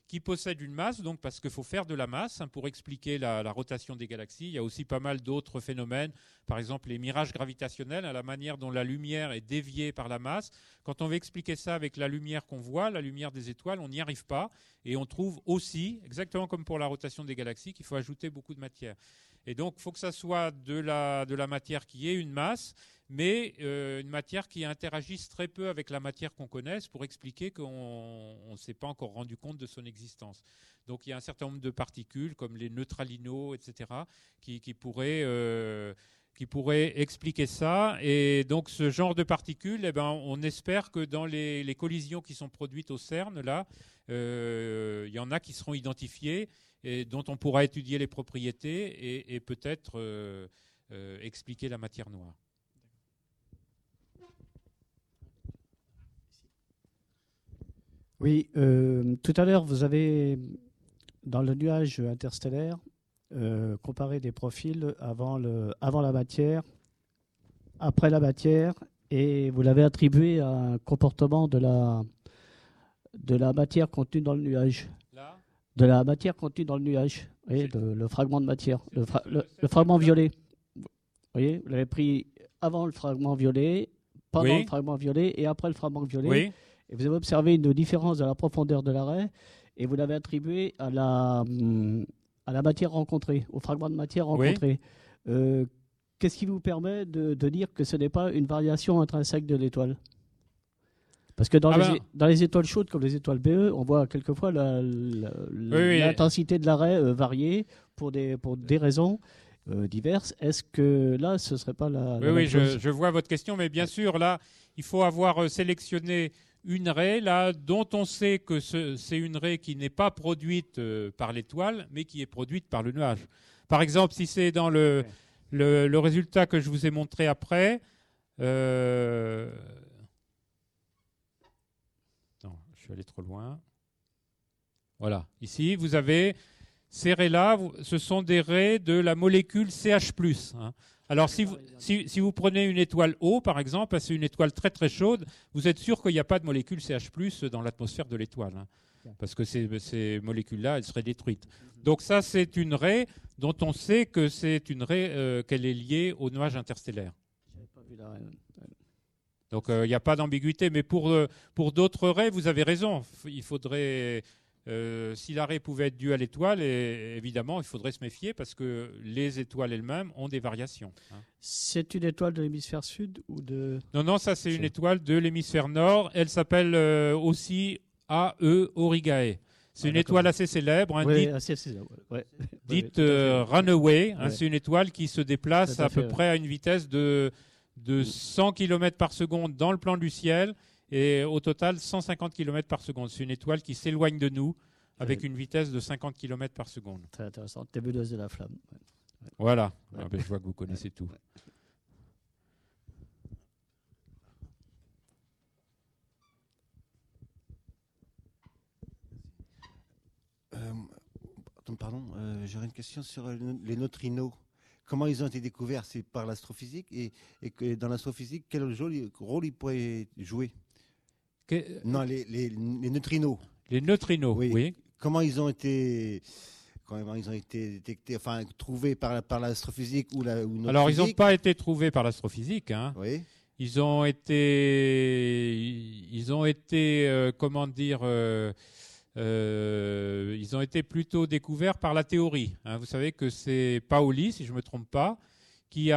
qui possède une masse, donc parce qu'il faut faire de la masse pour expliquer la rotation des galaxies. Il y a aussi pas mal d'autres phénomènes, par exemple les mirages gravitationnels, la manière dont la lumière est déviée par la masse. Quand on veut expliquer ça avec la lumière qu'on voit, la lumière des étoiles, on n'y arrive pas. Et on trouve aussi, exactement comme pour la rotation des galaxies, qu'il faut ajouter beaucoup de matière. Et donc, il faut que ça soit de la matière qui ait une masse, mais une matière qui interagisse très peu avec la matière qu'on connaisse pour expliquer qu'on ne s'est pas encore rendu compte de son existence. Donc il y a un certain nombre de particules, comme les neutralinos, etc., qui pourraient expliquer ça. Et donc ce genre de particules, on espère que dans les collisions qui sont produites au CERN, là, il y en a qui seront identifiées et dont on pourra étudier les propriétés et peut-être expliquer la matière noire. Oui, tout à l'heure, vous avez, dans le nuage interstellaire, comparé des profils avant la matière, après la matière, et vous l'avez attribué à un comportement de la matière contenue dans le nuage. Là ? De la matière contenue dans le nuage, oui, le fragment de matière, le fragment violet. Vous voyez, vous l'avez pris avant le fragment violet, pendant le fragment violet et après le fragment violet. Oui. Et vous avez observé une différence dans la profondeur de l'arrêt et vous l'avez attribué à la matière rencontrée, au fragment de matière rencontré. Oui. Qu'est-ce qui vous permet de dire que ce n'est pas une variation intrinsèque de l'étoile ? Parce que dans les étoiles chaudes comme les étoiles BE, on voit quelquefois l'intensité de l'arrêt varier pour des raisons diverses. Est-ce que là, ce ne serait pas la même chose ? Je vois votre question, mais bien sûr, là, il faut avoir sélectionné une raie là, dont on sait que c'est une raie qui n'est pas produite par l'étoile, mais qui est produite par le nuage. Par exemple, si c'est dans le résultat que je vous ai montré après, non, je suis allé trop loin. Voilà, ici, vous avez ces raies-là, ce sont des raies de la molécule CH+. Hein. Alors, si vous prenez une étoile O, par exemple, c'est une étoile très très chaude, vous êtes sûr qu'il n'y a pas de molécule CH+, dans l'atmosphère de l'étoile. Hein, parce que ces molécules-là, elles seraient détruites. Donc ça, c'est une raie dont on sait que c'est une raie qu'elle est liée au nuage interstellaire. Donc, il n'y a pas d'ambiguïté. Mais pour d'autres raies, vous avez raison. Il faudrait... si l'arrêt pouvait être dû à l'étoile, évidemment, il faudrait se méfier parce que les étoiles elles-mêmes ont des variations. Hein. C'est une étoile de l'hémisphère sud ou de... Non, ça c'est une étoile de l'hémisphère nord. Elle s'appelle aussi AE Aurigae. C'est une étoile assez célèbre, dite Runaway. Hein, c'est une étoile qui se déplace à peu près à une vitesse de 100 km par seconde dans le plan du ciel. Et au total, 150 km par seconde. C'est une étoile qui s'éloigne de nous avec une vitesse de 50 km par seconde. Très intéressant. Nébuleuse de la flamme. Ouais. Voilà. Ouais. Ah ben, je vois que vous connaissez tout. J'aurais une question sur les neutrinos. Comment ils ont été découverts? C'est par l'astrophysique et que dans l'astrophysique, quel rôle ils pourraient jouer? Non, les neutrinos. Les neutrinos, oui. Comment ils ont été détectés, enfin trouvés par l'astrophysique ou notre Alors, physique? ils n'ont pas été trouvés par l'astrophysique. Hein. Oui. Ils ont été comment dire ils ont été plutôt découverts par la théorie. Hein. Vous savez que c'est Pauli, si je ne me trompe pas, il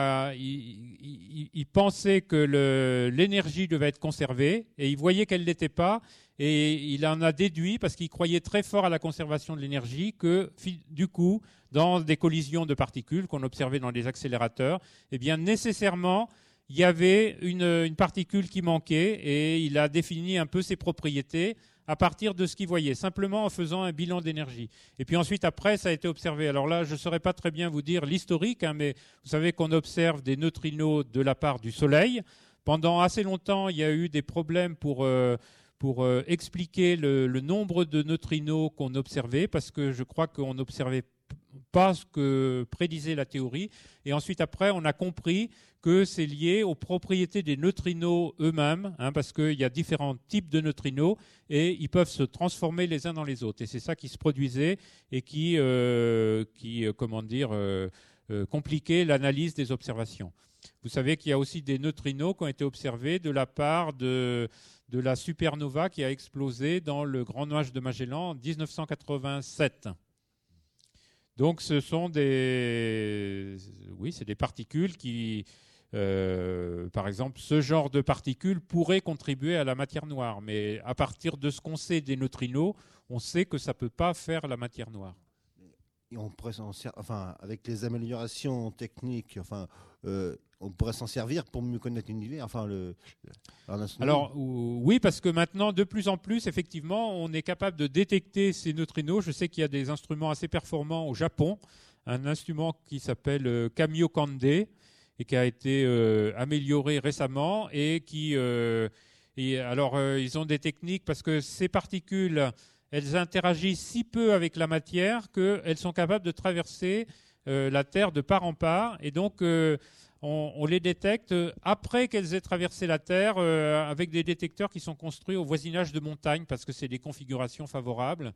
pensait que l'énergie devait être conservée et il voyait qu'elle ne l'était pas et il en a déduit, parce qu'il croyait très fort à la conservation de l'énergie, que du coup, dans des collisions de particules qu'on observait dans les accélérateurs, eh bien nécessairement, il y avait une particule qui manquait et il a défini un peu ses propriétés à partir de ce qu'il voyait, simplement en faisant un bilan d'énergie. Et puis ensuite, après, ça a été observé. Alors là, je ne saurais pas très bien vous dire l'historique, hein, mais vous savez qu'on observe des neutrinos de la part du Soleil. Pendant assez longtemps, il y a eu des problèmes pour expliquer le nombre de neutrinos qu'on observait, parce que je crois qu'on observait pas ce que prédisait la théorie. Et ensuite, après, on a compris que c'est lié aux propriétés des neutrinos eux-mêmes, parce qu'il y a différents types de neutrinos et ils peuvent se transformer les uns dans les autres. Et c'est ça qui se produisait et qui compliquait l'analyse des observations. Vous savez qu'il y a aussi des neutrinos qui ont été observés de la part de la supernova qui a explosé dans le Grand Nuage de Magellan en 1987. Donc ce sont des particules qui, par exemple, ce genre de particules pourrait contribuer à la matière noire. Mais à partir de ce qu'on sait des neutrinos, on sait que ça ne peut pas faire la matière noire. Et on pourrait avec les améliorations techniques, on pourrait s'en servir pour mieux connaître l'univers. Alors oui, parce que maintenant, de plus en plus, effectivement, on est capable de détecter ces neutrinos. Je sais qu'il y a des instruments assez performants au Japon, un instrument qui s'appelle Kamiokande et qui a été amélioré récemment et ils ont des techniques parce que ces particules, elles interagissent si peu avec la matière qu'elles sont capables de traverser la Terre de part en part. Et donc, on les détecte après qu'elles aient traversé la Terre avec des détecteurs qui sont construits au voisinage de montagnes parce que c'est des configurations favorables.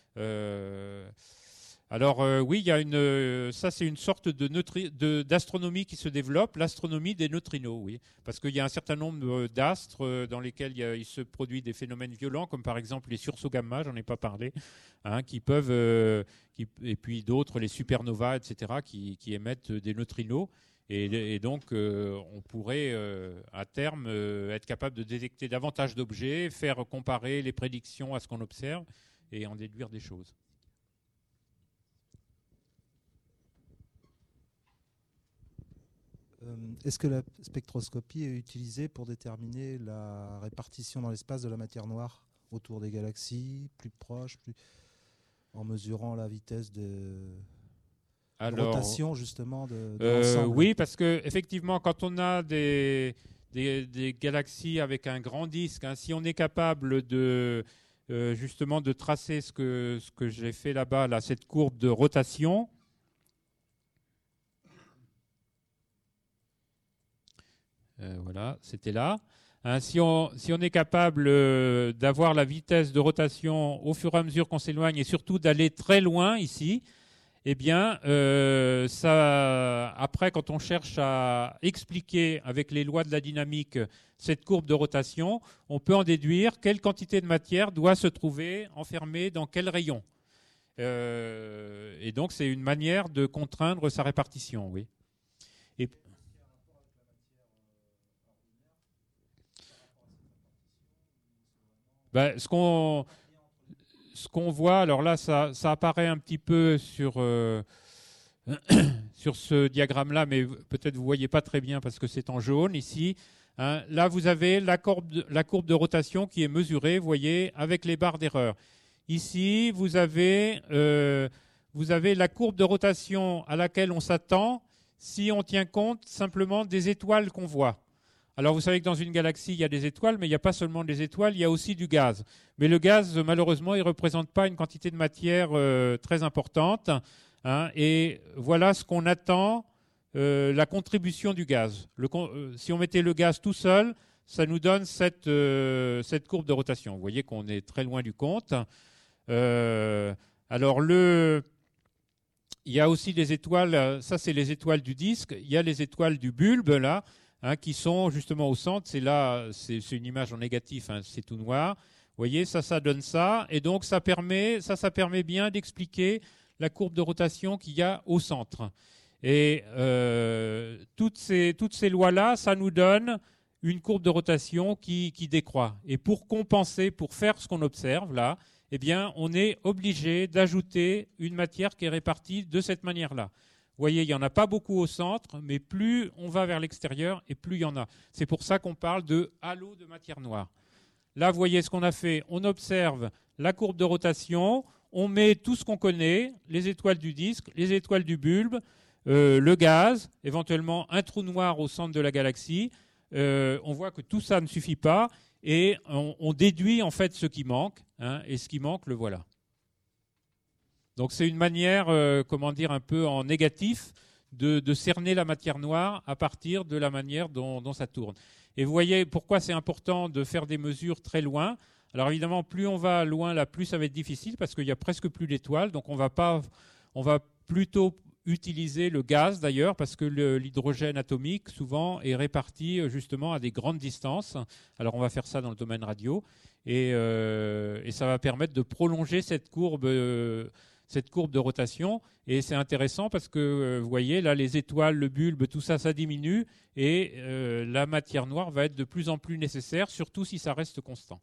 Oui, il y a ça c'est une sorte d'astronomie qui se développe, l'astronomie des neutrinos, oui, parce qu'il y a un certain nombre d'astres dans lesquels il se produit des phénomènes violents, comme par exemple les sursauts gamma, j'en ai pas parlé, qui peuvent, et puis d'autres, les supernovas, etc., qui émettent des neutrinos, et donc on pourrait à terme être capable de détecter davantage d'objets, faire comparer les prédictions à ce qu'on observe et en déduire des choses. Est-ce que la spectroscopie est utilisée pour déterminer la répartition dans l'espace de la matière noire autour des galaxies, plus proches, en mesurant la vitesse de rotation justement de l'ensemble? Oui, parce que effectivement, quand on a des galaxies avec un grand disque, si on est capable de justement de tracer ce que j'ai fait là-bas, cette courbe de rotation. Voilà, c'était là. Si on est capable d'avoir la vitesse de rotation au fur et à mesure qu'on s'éloigne et surtout d'aller très loin ici, eh bien, après, quand on cherche à expliquer avec les lois de la dynamique cette courbe de rotation, on peut en déduire quelle quantité de matière doit se trouver enfermée dans quel rayon. Et donc, c'est une manière de contraindre sa répartition, oui. Ce qu'on voit, alors là, ça apparaît un petit peu sur ce diagramme-là, mais peut-être vous ne voyez pas très bien parce que c'est en jaune ici. Là, vous avez la courbe de rotation qui est mesurée, vous voyez, avec les barres d'erreur. Ici, vous avez la courbe de rotation à laquelle on s'attend si on tient compte simplement des étoiles qu'on voit. Alors, vous savez que dans une galaxie, il y a des étoiles, mais il n'y a pas seulement des étoiles, il y a aussi du gaz. Mais le gaz, malheureusement, il ne représente pas une quantité de matière très importante. Et voilà ce qu'on attend, la contribution du gaz. Si on mettait le gaz tout seul, ça nous donne cette courbe de rotation. Vous voyez qu'on est très loin du compte. Alors, il y a aussi des étoiles, ça c'est les étoiles du disque, il y a les étoiles du bulbe, là, qui sont justement au centre. C'est là, c'est une image en négatif, c'est tout noir. Vous voyez, ça donne ça. Et donc, ça permet bien d'expliquer la courbe de rotation qu'il y a au centre. Et toutes ces lois-là, ça nous donne une courbe de rotation qui décroît. Et pour compenser, pour faire ce qu'on observe là, eh bien, on est obligé d'ajouter une matière qui est répartie de cette manière-là. Vous voyez, il n'y en a pas beaucoup au centre, mais plus on va vers l'extérieur et plus il y en a. C'est pour ça qu'on parle de halo de matière noire. Là, vous voyez ce qu'on a fait. On observe la courbe de rotation, on met tout ce qu'on connaît, les étoiles du disque, les étoiles du bulbe, le gaz, éventuellement un trou noir au centre de la galaxie. On voit que tout ça ne suffit pas et on déduit en fait ce qui manque. Et ce qui manque, le voilà. Donc c'est une manière, comment dire, un peu en négatif de cerner la matière noire à partir de la manière dont ça tourne. Et vous voyez pourquoi c'est important de faire des mesures très loin. Alors évidemment, plus on va loin, là, plus ça va être difficile parce qu'il n'y a presque plus d'étoiles. Donc on va plutôt utiliser le gaz d'ailleurs parce que l'hydrogène atomique souvent est réparti justement à des grandes distances. Alors on va faire ça dans le domaine radio et ça va permettre de prolonger cette courbe de rotation. Et c'est intéressant parce que vous voyez là les étoiles, le bulbe, tout ça, ça diminue et la matière noire va être de plus en plus nécessaire, surtout si ça reste constant.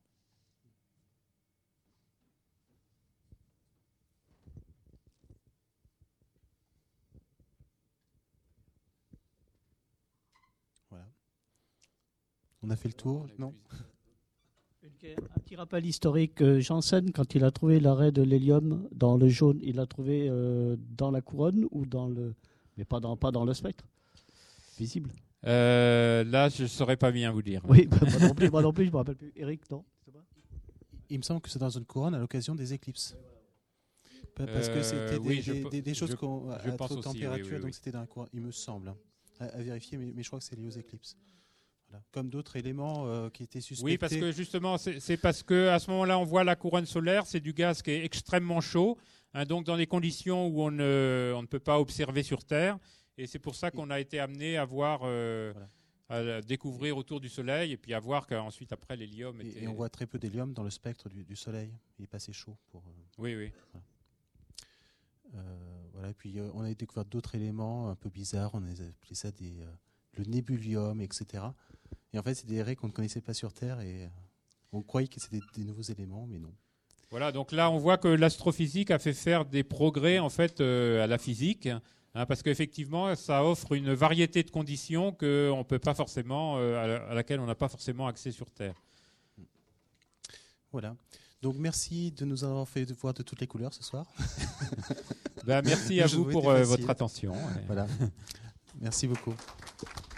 On a fait le tour, non? Un petit rappel historique. Janssen, quand il a trouvé l'arrêt de l'hélium dans le jaune, il l'a trouvé dans la couronne ou dans le... Mais pas dans le spectre visible. Là, je ne saurais pas bien vous dire. Oui, moi non plus, je ne me rappelle plus. Eric, non? Il me semble que c'est dans une couronne à l'occasion des éclipses. Parce que c'était des choses à trop de température, donc c'était dans la couronne, il me semble. À vérifier, mais je crois que c'est lié aux éclipses. Voilà. Comme d'autres éléments qui étaient suspectés. Oui, parce que justement, c'est parce qu'à ce moment-là, on voit la couronne solaire, c'est du gaz qui est extrêmement chaud, hein, donc dans des conditions où on ne peut pas observer sur Terre. Et c'est pour ça qu'on a été amené à voir, à découvrir autour du Soleil et puis à voir qu'ensuite, après, l'hélium était... Et on voit très peu d'hélium dans le spectre du Soleil. Il est pas assez chaud pour... Oui. Voilà. Et puis, on a découvert d'autres éléments un peu bizarres. On a appelé ça le nébulium, etc. Et en fait, c'est des raies qu'on ne connaissait pas sur Terre et on croyait que c'était des nouveaux éléments, mais non. Voilà, donc là, on voit que l'astrophysique a fait faire des progrès en fait à la physique, hein, parce qu'effectivement, ça offre une variété de conditions qu'on peut pas forcément, à laquelle on n'a pas forcément accès sur Terre. Voilà. Donc merci de nous avoir fait voir de toutes les couleurs ce soir. Merci à vous pour votre attention. Voilà. Merci beaucoup.